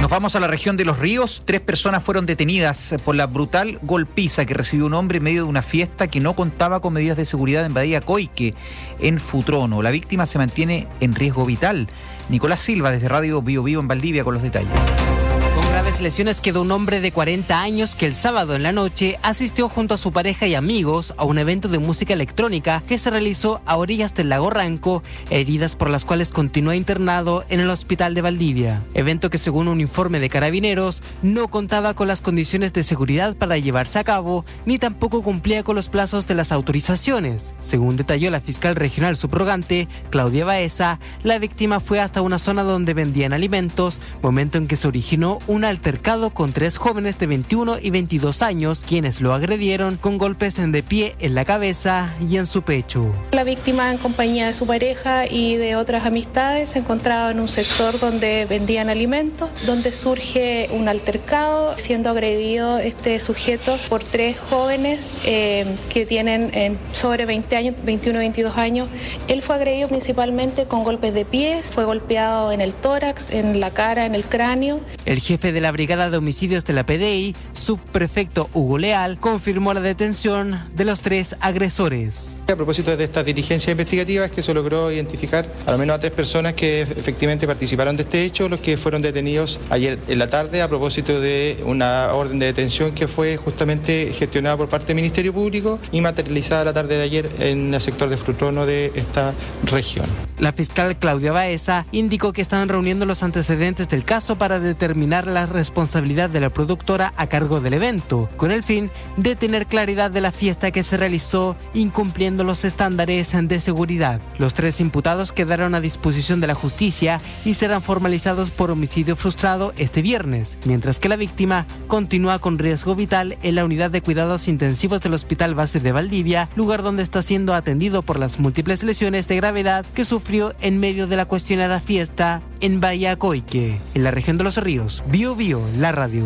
Speaker 21: Nos vamos a la región de Los Ríos. Tres personas fueron detenidas por la brutal golpiza que recibió un hombre en medio de una fiesta que no contaba con medidas de seguridad en Badía Coique, en Futrono. La víctima se mantiene en riesgo vital. Nicolás Silva, desde Radio Bio Bio en Valdivia, con los detalles.
Speaker 3: Con graves lesiones quedó un hombre de cuarenta años que el sábado en la noche asistió junto a su pareja y amigos a un evento de música electrónica que se realizó a orillas del lago Ranco, heridas por las cuales continúa internado en el hospital de Valdivia. Evento que, según un informe de Carabineros, no contaba con las condiciones de seguridad para llevarse a cabo, ni tampoco cumplía con los plazos de las autorizaciones. Según detalló la fiscal regional subrogante, Claudia Baeza, la víctima fue hasta una zona donde vendían alimentos, momento en que se originó un altercado con tres jóvenes de veintiuno y veintidós años, quienes lo agredieron con golpes en de pie en la cabeza y en su pecho.
Speaker 6: La víctima, en compañía de su pareja y de otras amistades, se encontraba en un sector donde vendían alimentos, donde surge un altercado, siendo agredido este sujeto por tres jóvenes eh, que tienen eh, sobre veinte años, veintiuno y veintidós años. Él fue agredido principalmente con golpes de pies, fue golpeado en el tórax, en la cara, en el cráneo.
Speaker 3: El jefe de la Brigada de Homicidios de la P D I, subprefecto Hugo Leal, confirmó la detención de los tres agresores.
Speaker 8: A propósito de estas diligencias investigativas, que se logró identificar al menos a tres personas que efectivamente participaron de este hecho, los que fueron detenidos ayer en la tarde a propósito de una orden de detención que fue justamente gestionada por parte del Ministerio Público y materializada la tarde de ayer en el sector de Futrono de esta región.
Speaker 3: La fiscal Claudia Baeza indicó que están reuniendo los antecedentes del caso para determinar la responsabilidad de la productora a cargo del evento, con el fin de tener claridad de la fiesta que se realizó incumpliendo los estándares de seguridad. Los tres imputados quedaron a disposición de la justicia y serán formalizados por homicidio frustrado este viernes, mientras que la víctima continúa con riesgo vital en la unidad de cuidados intensivos del Hospital Base de Valdivia, lugar donde está siendo atendido por las múltiples lesiones de gravedad que sufrió en medio de la cuestionada fiesta en Bahía Coique, en la región de Los Ríos. Bio Bio, la radio.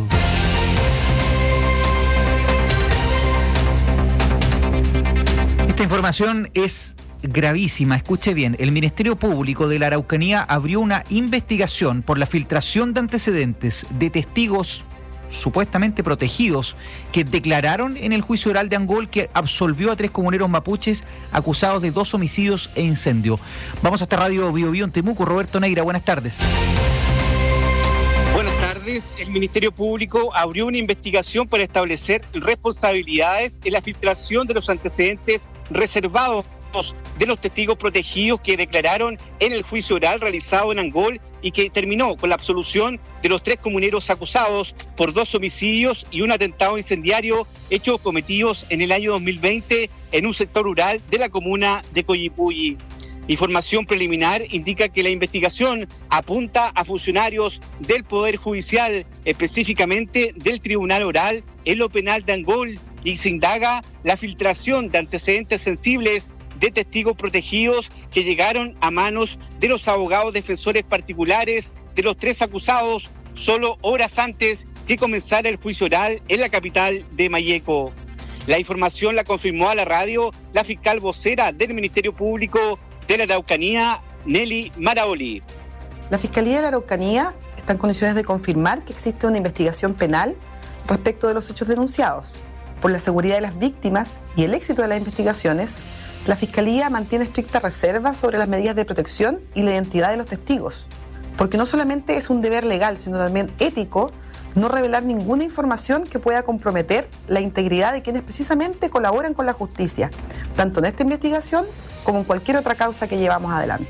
Speaker 21: Esta información es gravísima. Escuche bien, el Ministerio Público de la Araucanía abrió una investigación por la filtración de antecedentes de testigos supuestamente protegidos que declararon en el juicio oral de Angol que absolvió a tres comuneros mapuches acusados de dos homicidios e incendio. Vamos hasta Radio Bio Bio en Temuco. Roberto Neira, buenas tardes.
Speaker 9: Buenas tardes. El Ministerio Público abrió una investigación para establecer responsabilidades en la filtración de los antecedentes reservados de los testigos protegidos que declararon en el juicio oral realizado en Angol y que terminó con la absolución de los tres comuneros acusados por dos homicidios y un atentado incendiario hechos cometidos en el año dos mil veinte en un sector rural de la comuna de Coyipulli. Información preliminar indica que la investigación apunta a funcionarios del Poder Judicial, específicamente del Tribunal Oral en lo penal de Angol, y se indaga la filtración de antecedentes sensibles de testigos protegidos que llegaron a manos de los abogados defensores particulares de los tres acusados solo horas antes que comenzara el juicio oral en la capital de Mayeco. La información la confirmó a la radio la fiscal vocera del Ministerio Público de la Araucanía, Nelly Maraoli.
Speaker 25: La Fiscalía de la Araucanía está en condiciones de confirmar que existe una investigación penal respecto de los hechos denunciados. Por la seguridad de las víctimas y el éxito de las investigaciones, la Fiscalía mantiene estricta reserva sobre las medidas de protección y la identidad de los testigos, porque no solamente es un deber legal, sino también ético no revelar ninguna información que pueda comprometer la integridad de quienes precisamente colaboran con la justicia, tanto en esta investigación como en cualquier otra causa que llevamos adelante.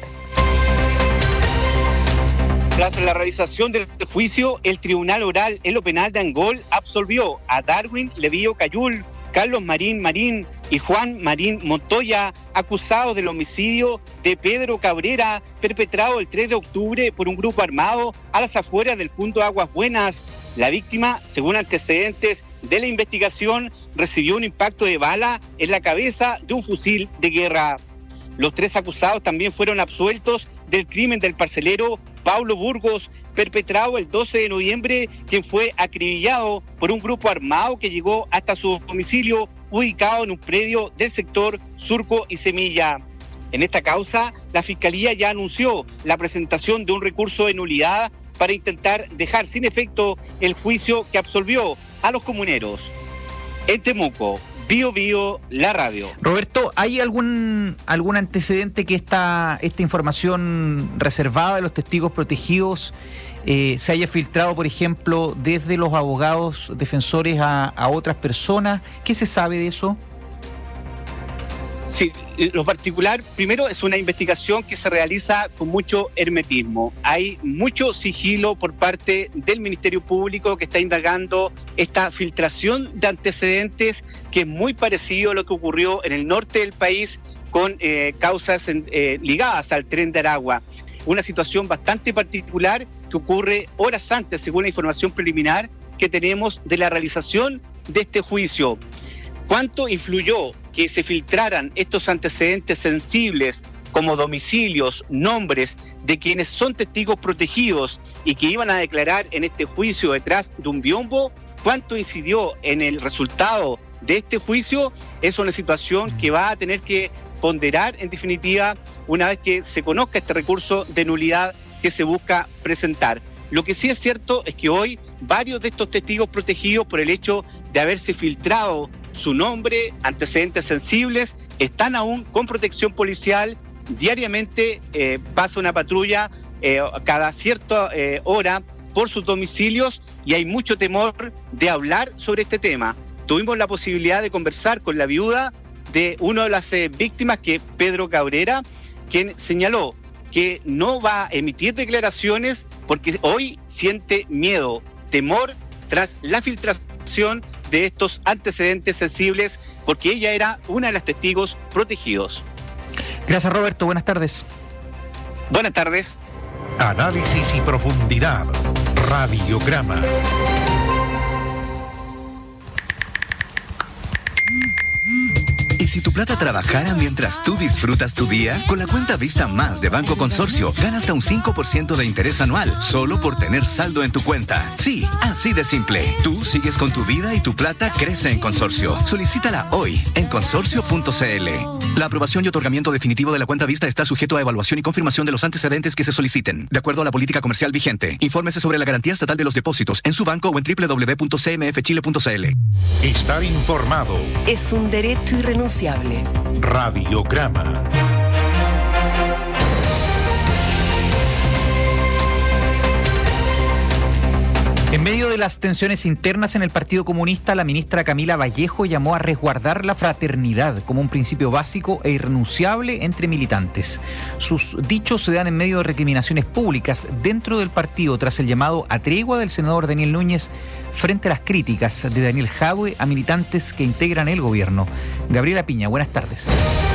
Speaker 9: Tras la realización del juicio, el Tribunal Oral en lo penal de Angol absolvió a Darwin Levío Cayul, Carlos Marín Marín y Juan Marín Montoya, acusados del homicidio de Pedro Cabrera, perpetrado el tres de octubre por un grupo armado a las afueras del punto Aguas Buenas. La víctima, según antecedentes de la investigación, recibió un impacto de bala en la cabeza de un fusil de guerra. Los tres acusados también fueron absueltos del crimen del parcelero Paulo Burgos, perpetrado el doce de noviembre, quien fue acribillado por un grupo armado que llegó hasta su domicilio ubicado en un predio del sector Surco y Semilla. En esta causa, la Fiscalía ya anunció la presentación de un recurso de nulidad para intentar dejar sin efecto el juicio que absolvió a los comuneros. En Temuco, Bio Bio, la radio.
Speaker 21: Roberto, ¿hay algún algún antecedente que esta, esta información reservada de los testigos protegidos eh, se haya filtrado, por ejemplo, desde los abogados defensores a, a otras personas? ¿Qué se sabe de eso?
Speaker 9: Sí, lo particular, primero, es una investigación que se realiza con mucho hermetismo. Hay mucho sigilo por parte del Ministerio Público que está indagando esta filtración de antecedentes que es muy parecido a lo que ocurrió en el norte del país con eh, causas en, eh, ligadas al Tren de Aragua. Una situación bastante particular que ocurre horas antes, según la información preliminar que tenemos de la realización de este juicio. ¿Cuánto influyó que se filtraran estos antecedentes sensibles como domicilios, nombres de quienes son testigos protegidos y que iban a declarar en este juicio detrás de un biombo? ¿Cuánto incidió en el resultado de este juicio? Es una situación que va a tener que ponderar, en definitiva, una vez que se conozca este recurso de nulidad que se busca presentar. Lo que sí es cierto es que hoy varios de estos testigos protegidos, por el hecho de haberse filtrado su nombre, antecedentes sensibles, están aún con protección policial. Diariamente eh, pasa una patrulla eh, cada cierta eh, hora por sus domicilios y hay mucho temor de hablar sobre este tema. Tuvimos la posibilidad de conversar con la viuda de una de las eh, víctimas, que es Pedro Cabrera, quien señaló que no va a emitir declaraciones porque hoy siente miedo, temor tras la filtración de estos antecedentes sensibles, porque ella era una de las testigos protegidos.
Speaker 21: Gracias, Roberto. Buenas tardes.
Speaker 9: Buenas tardes.
Speaker 2: Análisis y profundidad. Radiograma.
Speaker 4: ¿Y si tu plata trabajara mientras tú disfrutas tu día? Con la cuenta Vista Más de Banco Consorcio, gana hasta un cinco por ciento de interés anual, solo por tener saldo en tu cuenta. Sí, así de simple. Tú sigues con tu vida y tu plata crece en Consorcio. Solicítala hoy en consorcio punto c l. La aprobación y otorgamiento definitivo de la cuenta Vista está sujeto a evaluación y confirmación de los antecedentes que se soliciten, de acuerdo a la política comercial vigente. Infórmese sobre la garantía estatal de los depósitos en su banco o en doble u doble u doble u punto c m f chile punto c l.
Speaker 2: Estar informado
Speaker 5: es un derecho irrenunciable.
Speaker 2: Radiograma.
Speaker 21: En medio de las tensiones internas en el Partido Comunista, la ministra Camila Vallejo llamó a resguardar la fraternidad como un principio básico e irrenunciable entre militantes. Sus dichos se dan en medio de recriminaciones públicas dentro del partido tras el llamado a tregua del senador Daniel Núñez frente a las críticas de Daniel Jadue a militantes que integran el gobierno. Gabriela Piña, buenas tardes.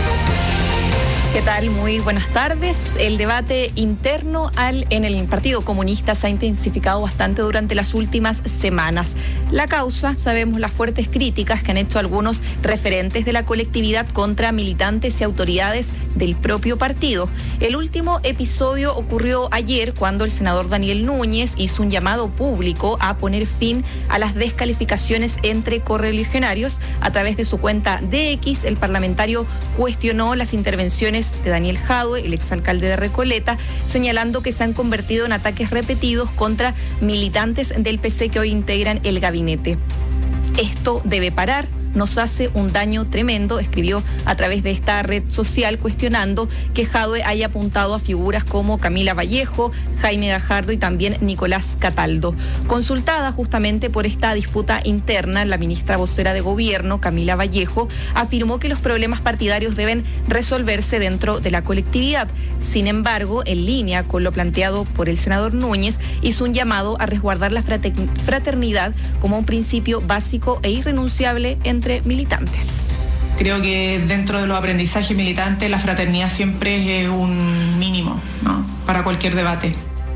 Speaker 10: ¿Qué tal? Muy buenas tardes. El debate interno al, en el Partido Comunista se ha intensificado bastante durante las últimas semanas. La causa, sabemos las fuertes críticas que han hecho algunos referentes de la colectividad contra militantes y autoridades del propio partido. El último episodio ocurrió ayer cuando el senador Daniel Núñez hizo un llamado público a poner fin a las descalificaciones entre correligionarios. A través de su cuenta de X, el parlamentario cuestionó las intervenciones de Daniel Jadue, el exalcalde de Recoleta, señalando que se han convertido en ataques repetidos contra militantes del P C que hoy integran el gabinete. Esto debe parar. Nos hace un daño tremendo, escribió a través de esta red social, cuestionando que Jadue haya apuntado a figuras como Camila Vallejo, Jaime Gajardo y también Nicolás Cataldo. Consultada justamente por esta disputa interna, la ministra vocera de Gobierno, Camila Vallejo, afirmó que los problemas partidarios deben resolverse dentro de la colectividad. Sin embargo, en línea con lo planteado por el senador Núñez, hizo un llamado a resguardar la fraternidad como un principio básico e irrenunciable en entre militantes.
Speaker 11: Creo que dentro de los aprendizajes militantes la fraternidad siempre es un mínimo, ¿no?, para cualquier debate.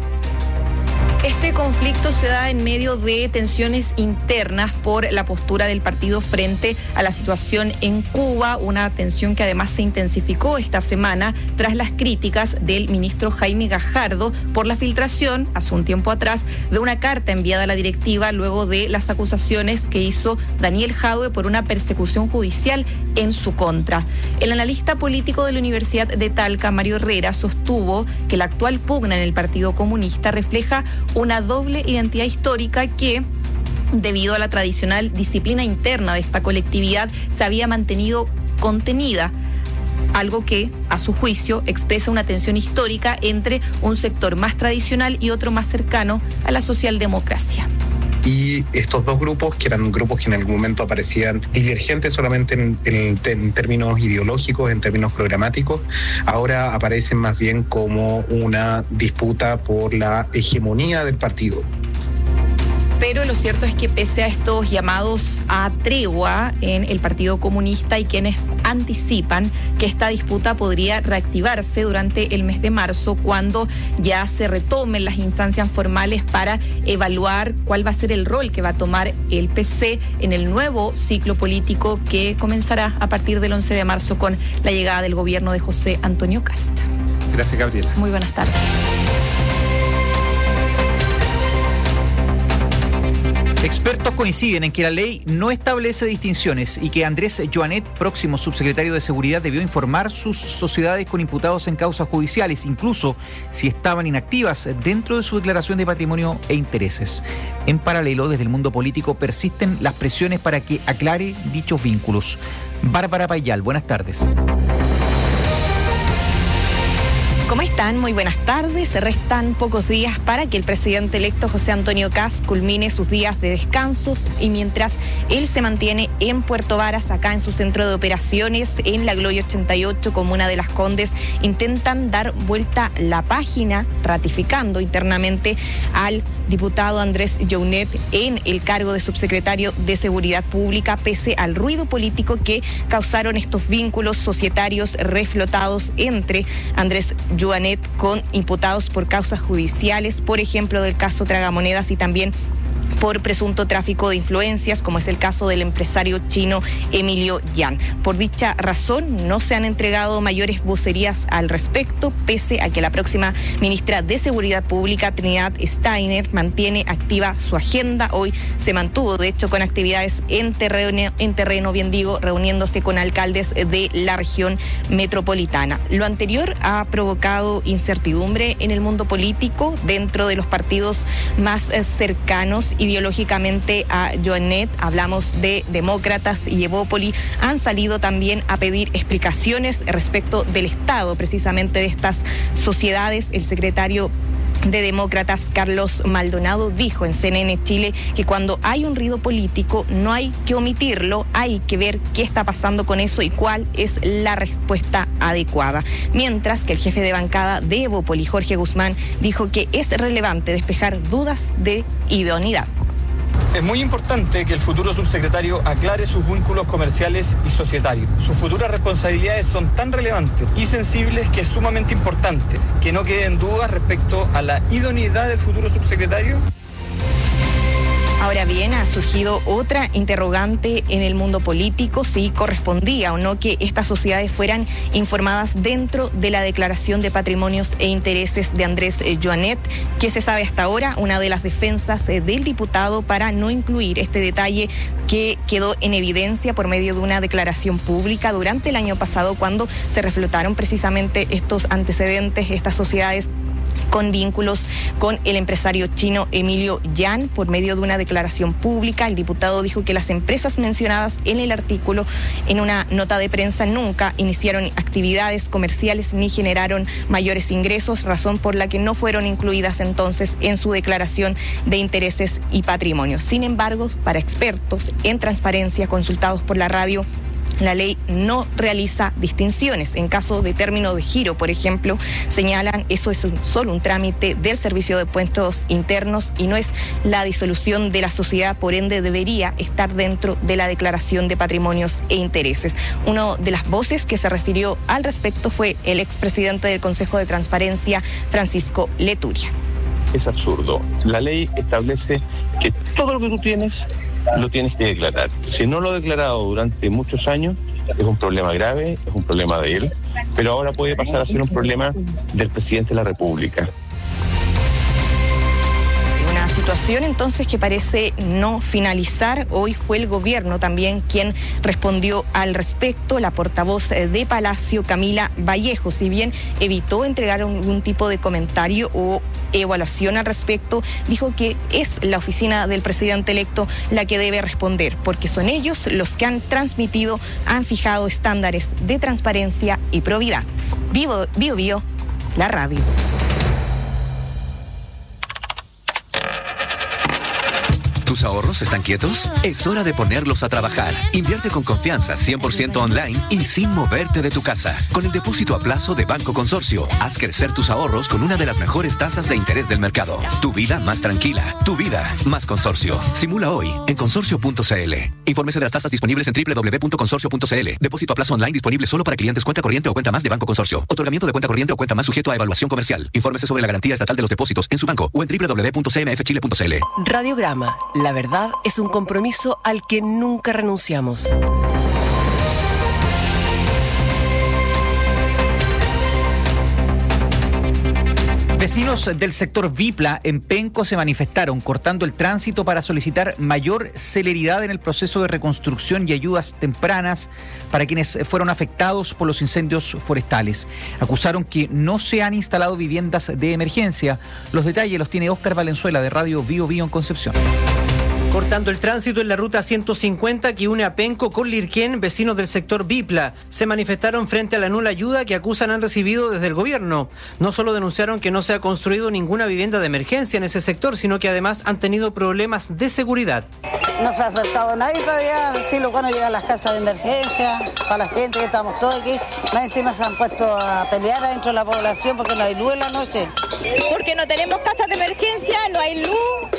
Speaker 10: Este conflicto se da en medio de tensiones internas por la postura del partido frente a la situación en Cuba, una tensión que además se intensificó esta semana tras las críticas del ministro Jaime Gajardo por la filtración, hace un tiempo atrás, de una carta enviada a la directiva luego de las acusaciones que hizo Daniel Jadue por una persecución judicial en su contra. El analista político de la Universidad de Talca, Mario Herrera, sostuvo que la actual pugna en el Partido Comunista refleja una doble identidad histórica que, debido a la tradicional disciplina interna de esta colectividad, se había mantenido contenida, algo que, a su juicio, expresa una tensión histórica entre un sector más tradicional y otro más cercano a la socialdemocracia.
Speaker 12: Y estos dos grupos, que eran grupos que en algún momento aparecían divergentes solamente en, en, en términos ideológicos, en términos programáticos, ahora aparecen más bien como una disputa por la hegemonía del partido.
Speaker 10: Pero lo cierto es que pese a estos llamados a tregua en el Partido Comunista, hay quienes anticipan que esta disputa podría reactivarse durante el mes de marzo, cuando ya se retomen las instancias formales para evaluar cuál va a ser el rol que va a tomar el P C en el nuevo ciclo político que comenzará a partir del once de marzo con la llegada del gobierno de José Antonio Kast.
Speaker 7: Gracias, Gabriela.
Speaker 10: Muy buenas tardes.
Speaker 21: Expertos coinciden en que la ley no establece distinciones y que Andrés Joanet, próximo subsecretario de Seguridad, debió informar sus sociedades con imputados en causas judiciales, incluso si estaban inactivas, dentro de su declaración de patrimonio e intereses. En paralelo, desde el mundo político persisten las presiones para que aclare dichos vínculos. Bárbara Payal, buenas tardes.
Speaker 10: ¿Cómo están? Muy buenas tardes. Se restan pocos días para que el presidente electo José Antonio Kast culmine sus días de descansos, y mientras él se mantiene en Puerto Varas, acá en su centro de operaciones, en la Gloria ochenta y ocho, comuna de Las Condes, intentan dar vuelta la página, ratificando internamente al diputado Andrés Joanet en el cargo de subsecretario de Seguridad Pública, pese al ruido político que causaron estos vínculos societarios reflotados entre Andrés Joanet con imputados por causas judiciales, por ejemplo del caso Tragamonedas, y también por presunto tráfico de influencias, como es el caso del empresario chino Emilio Yan. Por dicha razón, no se han entregado mayores vocerías al respecto, pese a que la próxima ministra de Seguridad Pública, Trinidad Steiner, mantiene activa su agenda. Hoy se mantuvo, de hecho, con actividades en terreno, en terreno, bien digo, reuniéndose con alcaldes de la región metropolitana. Lo anterior ha provocado incertidumbre en el mundo político, dentro de los partidos más cercanos ideológicamente a Joanet. Hablamos de Demócratas y Evópoli. Han salido también a pedir explicaciones respecto del estado precisamente de estas sociedades. El secretario de Demócratas, Carlos Maldonado, dijo en C N N Chile que cuando hay un ruido político no hay que omitirlo, hay que ver qué está pasando con eso y cuál es la respuesta adecuada. Mientras que el jefe de bancada de Evópoli, Jorge Guzmán, dijo que es relevante despejar dudas de idoneidad.
Speaker 13: Es muy importante que el futuro subsecretario aclare sus vínculos comerciales y societarios. Sus futuras responsabilidades son tan relevantes y sensibles que es sumamente importante que no queden dudas respecto a la idoneidad del futuro subsecretario.
Speaker 10: Ahora bien, ha surgido otra interrogante en el mundo político, si correspondía o no que estas sociedades fueran informadas dentro de la declaración de patrimonios e intereses de Andrés Joanet. ¿Qué se sabe hasta ahora? Una de las defensas del diputado para no incluir este detalle que quedó en evidencia por medio de una declaración pública durante el año pasado, cuando se reflotaron precisamente estos antecedentes, estas sociedades con vínculos con el empresario chino Emilio Yan. Por medio de una declaración pública, el diputado dijo que las empresas mencionadas en el artículo, en una nota de prensa, nunca iniciaron actividades comerciales ni generaron mayores ingresos, razón por la que no fueron incluidas entonces en su declaración de intereses y patrimonio. Sin embargo, para expertos en transparencia consultados por la radio, la ley no realiza distinciones. En caso de término de giro, por ejemplo, señalan, eso es un, solo un trámite del Servicio de Impuestos Internos y no es la disolución de la sociedad, por ende debería estar dentro de la declaración de patrimonios e intereses. Una de las voces que se refirió al respecto fue el expresidente del Consejo de Transparencia, Francisco Leturia.
Speaker 14: Es absurdo. La ley establece que todo lo que tú tienes lo tienes que declarar. Si no lo ha declarado durante muchos años, es un problema grave, es un problema de él, pero ahora puede pasar a ser un problema del presidente de la República.
Speaker 17: situación entonces que parece no finalizar. Hoy fue el gobierno también quien respondió al respecto. La portavoz de Palacio, Camila Vallejo, si bien evitó entregar algún tipo de comentario o evaluación al respecto, dijo que es la oficina del presidente electo la que debe responder, porque son ellos los que han transmitido, han fijado estándares de transparencia y probidad. Vivo, Bio Bio, la radio.
Speaker 4: ¿Tus ahorros están quietos? Es hora de ponerlos a trabajar. Invierte con confianza, cien por ciento online y sin moverte de tu casa. Con el depósito a plazo de Banco Consorcio, haz crecer tus ahorros con una de las mejores tasas de interés del mercado. Tu vida más tranquila, tu vida más Consorcio. Simula hoy en consorcio punto c l. Infórmese de las tasas disponibles en doble u doble u doble u punto consorcio punto c l. Depósito a plazo online disponible solo para clientes cuenta corriente o cuenta más de Banco Consorcio. Otorgamiento de cuenta corriente o cuenta más sujeto a evaluación comercial. Infórmese sobre la garantía estatal de los depósitos en su banco o en doble u doble u doble u punto c m f chile punto c l.
Speaker 5: Radiograma. La verdad es un compromiso al que nunca renunciamos.
Speaker 21: Vecinos del sector Vipla en Penco se manifestaron cortando el tránsito para solicitar mayor celeridad en el proceso de reconstrucción y ayudas tempranas para quienes fueron afectados por los incendios forestales. Acusaron que no se han instalado viviendas de emergencia. Los detalles los tiene Óscar Valenzuela de Radio Bio Bio en Concepción.
Speaker 3: Cortando el tránsito en la ruta ciento cincuenta que une a Penco con Lirquén, vecinos del sector Vipla se manifestaron frente a la nula ayuda que acusan han recibido desde el gobierno. No solo denunciaron que no se ha construido ninguna vivienda de emergencia en ese sector, sino que además han tenido problemas de seguridad.
Speaker 15: No se ha acercado nadie todavía, sí, lo bueno llegan las casas de emergencia, para la gente que estamos todos aquí, más encima se han puesto a pelear adentro de la población porque no hay luz en la noche.
Speaker 16: Porque no tenemos casas de emergencia, no hay luz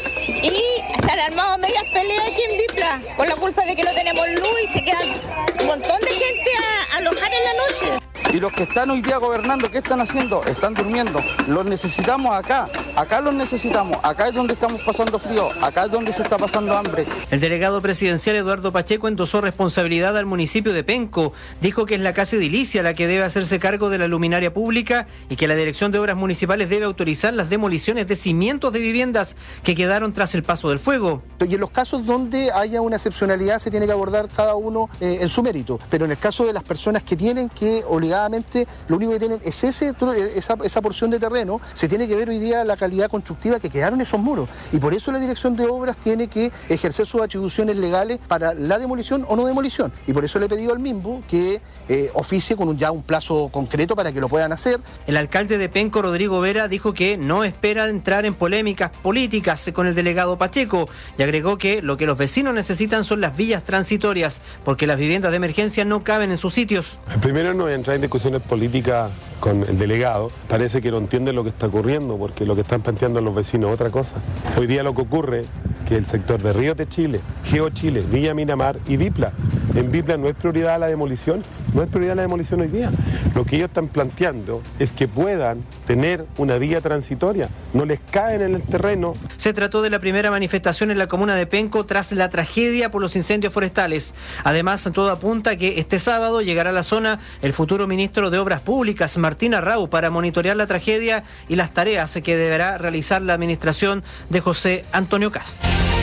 Speaker 16: y se han armado medias peleas aquí en Vipla por la culpa de que no tenemos luz y se quedan un montón de gente a, a alojar en la noche.
Speaker 18: Y los que están hoy día gobernando, ¿qué están haciendo? Están durmiendo. Los necesitamos acá. Acá los necesitamos. Acá es donde estamos pasando frío. Acá es donde se está pasando hambre.
Speaker 3: El delegado presidencial Eduardo Pacheco endosó responsabilidad al municipio de Penco. Dijo que es la casa edilicia la que debe hacerse cargo de la luminaria pública y que la Dirección de Obras Municipales debe autorizar las demoliciones de cimientos de viviendas que quedaron tras el paso del fuego.
Speaker 19: Y en los casos donde haya una excepcionalidad se tiene que abordar cada uno eh, en su mérito. Pero en el caso de las personas que tienen que obligar lo único que tienen es ese, esa, esa porción de terreno, se tiene que ver hoy día la calidad constructiva que quedaron esos muros. Y por eso la Dirección de Obras tiene que ejercer sus atribuciones legales para la demolición o no demolición. Y por eso le he pedido al MIMBU que eh, oficie con un, ya un plazo concreto para que lo puedan hacer.
Speaker 3: El alcalde de Penco, Rodrigo Vera, dijo que no espera entrar en polémicas políticas con el delegado Pacheco y agregó que lo que los vecinos necesitan son las villas transitorias, porque las viviendas de emergencia no caben en sus sitios.
Speaker 20: Primero no entrar en discusiones políticas con el delegado. Parece que no entienden lo que está ocurriendo porque lo que están planteando los vecinos es otra cosa. Hoy día lo que ocurre es que el sector de Ríos de Chile, Geo Chile, Villa Miramar y Vipla, en Vipla no es prioridad la demolición, no es prioridad la demolición hoy día. Lo que ellos están planteando es que puedan tener una vía transitoria, no les caen en el terreno.
Speaker 3: Se trató de la primera manifestación en la comuna de Penco tras la tragedia por los incendios forestales. Además, todo apunta a que este sábado llegará a la zona el futuro ministro de Obras Públicas, Martín Arrau, para monitorear la tragedia y las tareas que deberá realizar la administración de José Antonio Kast.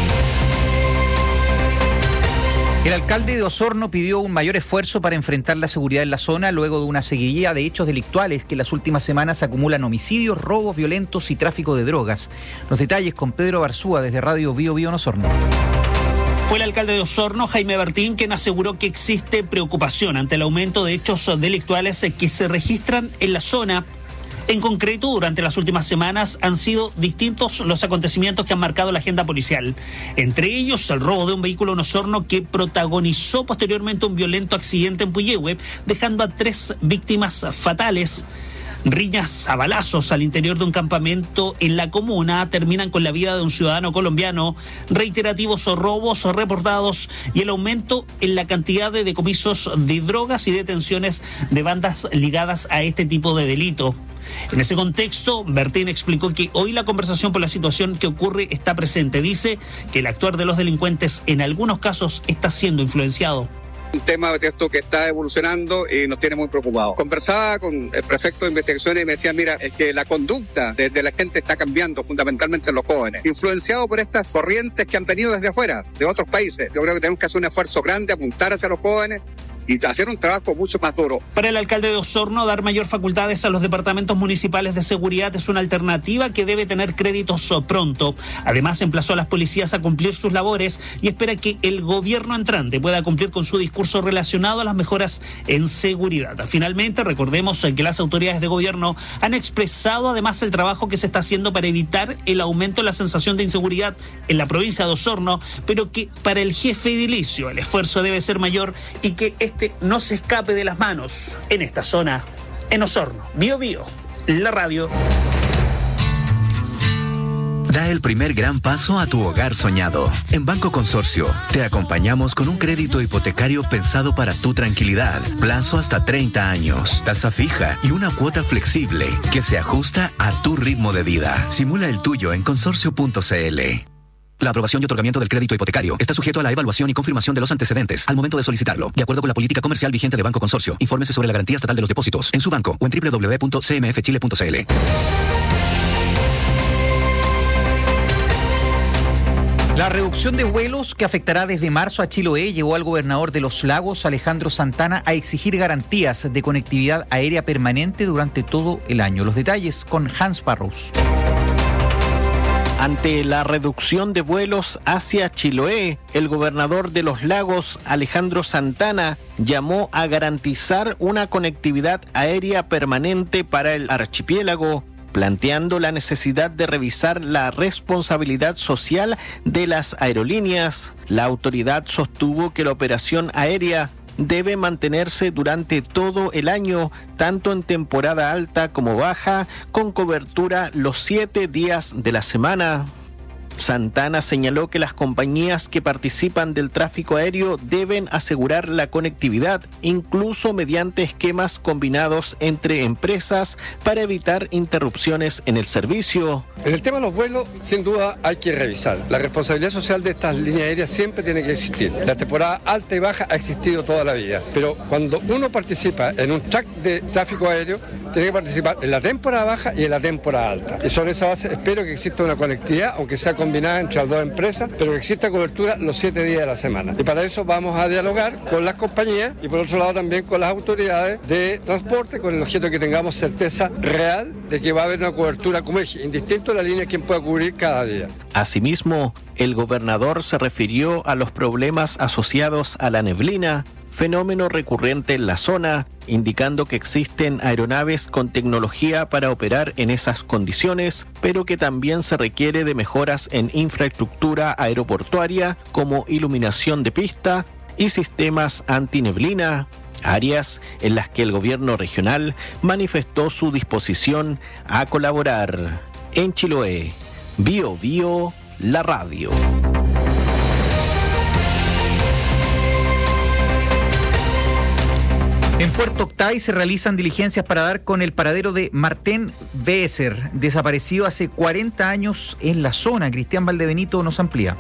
Speaker 21: El alcalde de Osorno pidió un mayor esfuerzo para enfrentar la seguridad en la zona luego de una seguidilla de hechos delictuales que en las últimas semanas acumulan homicidios, robos violentos y tráfico de drogas. Los detalles con Pedro Barzúa desde Radio Bio Bio en Osorno.
Speaker 26: Fue el alcalde de Osorno, Jaime Bertín, quien aseguró que existe preocupación ante el aumento de hechos delictuales que se registran en la zona. En concreto, durante las últimas semanas han sido distintos los acontecimientos que han marcado la agenda policial. Entre ellos, el robo de un vehículo en Osorno que protagonizó posteriormente un violento accidente en Puyehue, dejando a tres víctimas fatales. Riñas a balazos al interior de un campamento en la comuna terminan con la vida de un ciudadano colombiano, reiterativos robos reportados y el aumento en la cantidad de decomisos de drogas y detenciones de bandas ligadas a este tipo de delito. En ese contexto, Bertín explicó que hoy la conversación por la situación que ocurre está presente. Dice que el actuar de los delincuentes en algunos casos está siendo influenciado.
Speaker 1: Un tema de esto que está evolucionando y nos tiene muy preocupados. Conversaba con el prefecto de investigaciones y me decía, mira, es que la conducta de, de la gente está cambiando, fundamentalmente los jóvenes, influenciado por estas corrientes que han venido desde afuera, de otros países. Yo creo que tenemos que hacer un esfuerzo grande, apuntar hacia los jóvenes y hacer un trabajo mucho más duro.
Speaker 26: Para el alcalde de Osorno, dar mayor facultades a los departamentos municipales de seguridad es una alternativa que debe tener créditos pronto. Además, emplazó a las policías a cumplir sus labores y espera que el gobierno entrante pueda cumplir con su discurso relacionado a las mejoras en seguridad. Finalmente, recordemos que las autoridades de gobierno han expresado además el trabajo que se está haciendo para evitar el aumento de la sensación de inseguridad en la provincia de Osorno, pero que para el jefe edilicio el esfuerzo debe ser mayor y que este no se escape de las manos en esta zona, en Osorno. Bío Bío, la radio.
Speaker 4: Da el primer gran paso a tu hogar soñado. En Banco Consorcio, te acompañamos con un crédito hipotecario pensado para tu tranquilidad. Plazo hasta treinta años, tasa fija y una cuota flexible que se ajusta a tu ritmo de vida. Simula el tuyo en consorcio punto c l. La aprobación y otorgamiento del crédito hipotecario está sujeto a la evaluación y confirmación de los antecedentes al momento de solicitarlo, de acuerdo con la política comercial vigente de Banco Consorcio. Infórmese sobre la garantía estatal de los depósitos en su banco o en doble u doble u doble u punto c m f chile punto c l.
Speaker 21: La reducción de vuelos que afectará desde marzo a Chiloé llevó al gobernador de Los Lagos, Alejandro Santana, a exigir garantías de conectividad aérea permanente durante todo el año. Los detalles con Hans Parrous.
Speaker 6: Ante la reducción de vuelos hacia Chiloé, el gobernador de Los Lagos, Alejandro Santana, llamó a garantizar una conectividad aérea permanente para el archipiélago, planteando la necesidad de revisar la responsabilidad social de las aerolíneas. La autoridad sostuvo que la operación aérea debe mantenerse durante todo el año, tanto en temporada alta como baja, con cobertura los siete días de la semana. Santana señaló que las compañías que participan del tráfico aéreo deben asegurar la conectividad, incluso mediante esquemas combinados entre empresas para evitar interrupciones en el servicio.
Speaker 8: En el tema de los vuelos, sin duda hay que revisar. La responsabilidad social de estas líneas aéreas siempre tiene que existir. La temporada alta y baja ha existido toda la vida, pero cuando uno participa en un track de tráfico aéreo, tiene que participar en la temporada baja y en la temporada alta. Y sobre esa base espero que exista una conectividad, aunque sea combinada entre las dos empresas, pero que exista cobertura los siete días de la semana. Y para eso vamos a dialogar con las compañías y por otro lado también con las autoridades de transporte, con el objeto de que tengamos certeza real de que va a haber una cobertura como eje, indistinto de la línea quien pueda cubrir cada día.
Speaker 6: Asimismo, el gobernador se refirió a los problemas asociados a la neblina, fenómeno recurrente en la zona, indicando que existen aeronaves con tecnología para operar en esas condiciones, pero que también se requiere de mejoras en infraestructura aeroportuaria como iluminación de pista y sistemas antineblina, áreas en las que el gobierno regional manifestó su disposición a colaborar. En Chiloé, Bío Bío, la radio.
Speaker 21: En Puerto Octay se realizan diligencias para dar con el paradero de Martín Beser, desaparecido hace cuarenta años en la zona. Cristian Valdebenito nos amplía.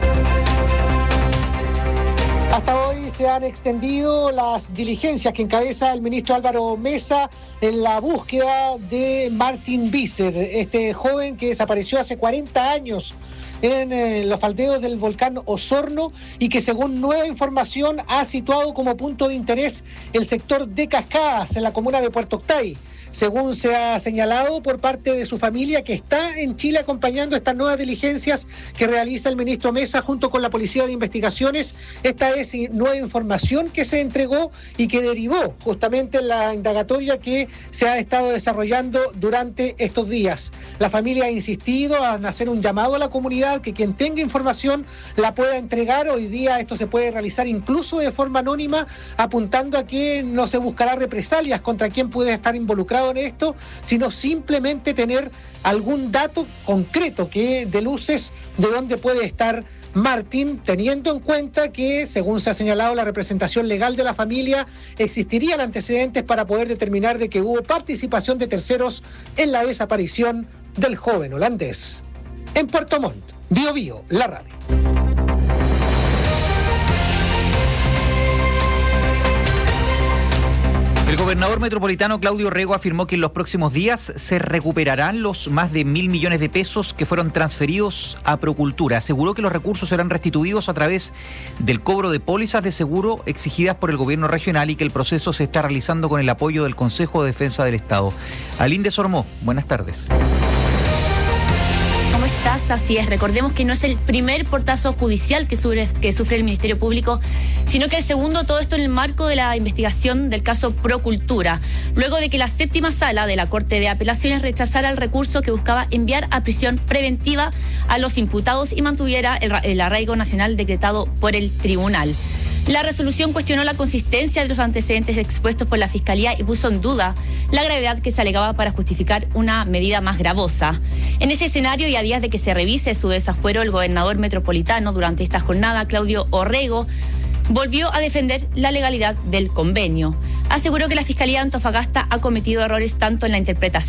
Speaker 22: Hasta hoy se han extendido las diligencias que encabeza el ministro Álvaro Mesa en la búsqueda de Martín Beser, este joven que desapareció hace cuarenta años en eh, los faldeos del volcán Osorno y que según nueva información ha situado como punto de interés el sector de Cascadas en la comuna de Puerto Octay. Según se ha señalado por parte de su familia, que está en Chile acompañando estas nuevas diligencias que realiza el ministro Mesa junto con la Policía de Investigaciones. Esta es nueva información que se entregó y que derivó justamente en la indagatoria que se ha estado desarrollando durante estos días. La familia ha insistido en hacer un llamado a la comunidad que quien tenga información la pueda entregar. Hoy día esto se puede realizar incluso de forma anónima, apuntando a que no se buscará represalias contra quien puede estar involucrado en esto, sino simplemente tener algún dato concreto que dé luces de dónde puede estar Martín, teniendo en cuenta que, según se ha señalado la representación legal de la familia, existirían antecedentes para poder determinar de que hubo participación de terceros en la desaparición del joven holandés. En Puerto Montt, Bío Bío, la radio.
Speaker 21: El gobernador metropolitano Claudio Orrego afirmó que en los próximos días se recuperarán los más de mil millones de pesos que fueron transferidos a Procultura. Aseguró que los recursos serán restituidos a través del cobro de pólizas de seguro exigidas por el gobierno regional y que el proceso se está realizando con el apoyo del Consejo de Defensa del Estado. Alín de Sormó, buenas tardes.
Speaker 2: ¿Cómo estás? Así es, recordemos que no es el primer portazo judicial que sufre, que sufre el Ministerio Público, sino que el segundo, todo esto en el marco de la investigación del caso Procultura, luego de que la séptima sala de la Corte de Apelaciones rechazara el recurso que buscaba enviar a prisión preventiva a los imputados y mantuviera el, el arraigo nacional decretado por el tribunal. La resolución cuestionó la consistencia de los antecedentes expuestos por la Fiscalía y puso en duda la gravedad que se alegaba para justificar una medida más gravosa. En ese escenario y a días de que se revise su desafuero, el gobernador metropolitano durante esta jornada, Claudio Orrego, volvió a defender la legalidad del convenio. Aseguró que la Fiscalía de Antofagasta ha cometido errores tanto en la interpretación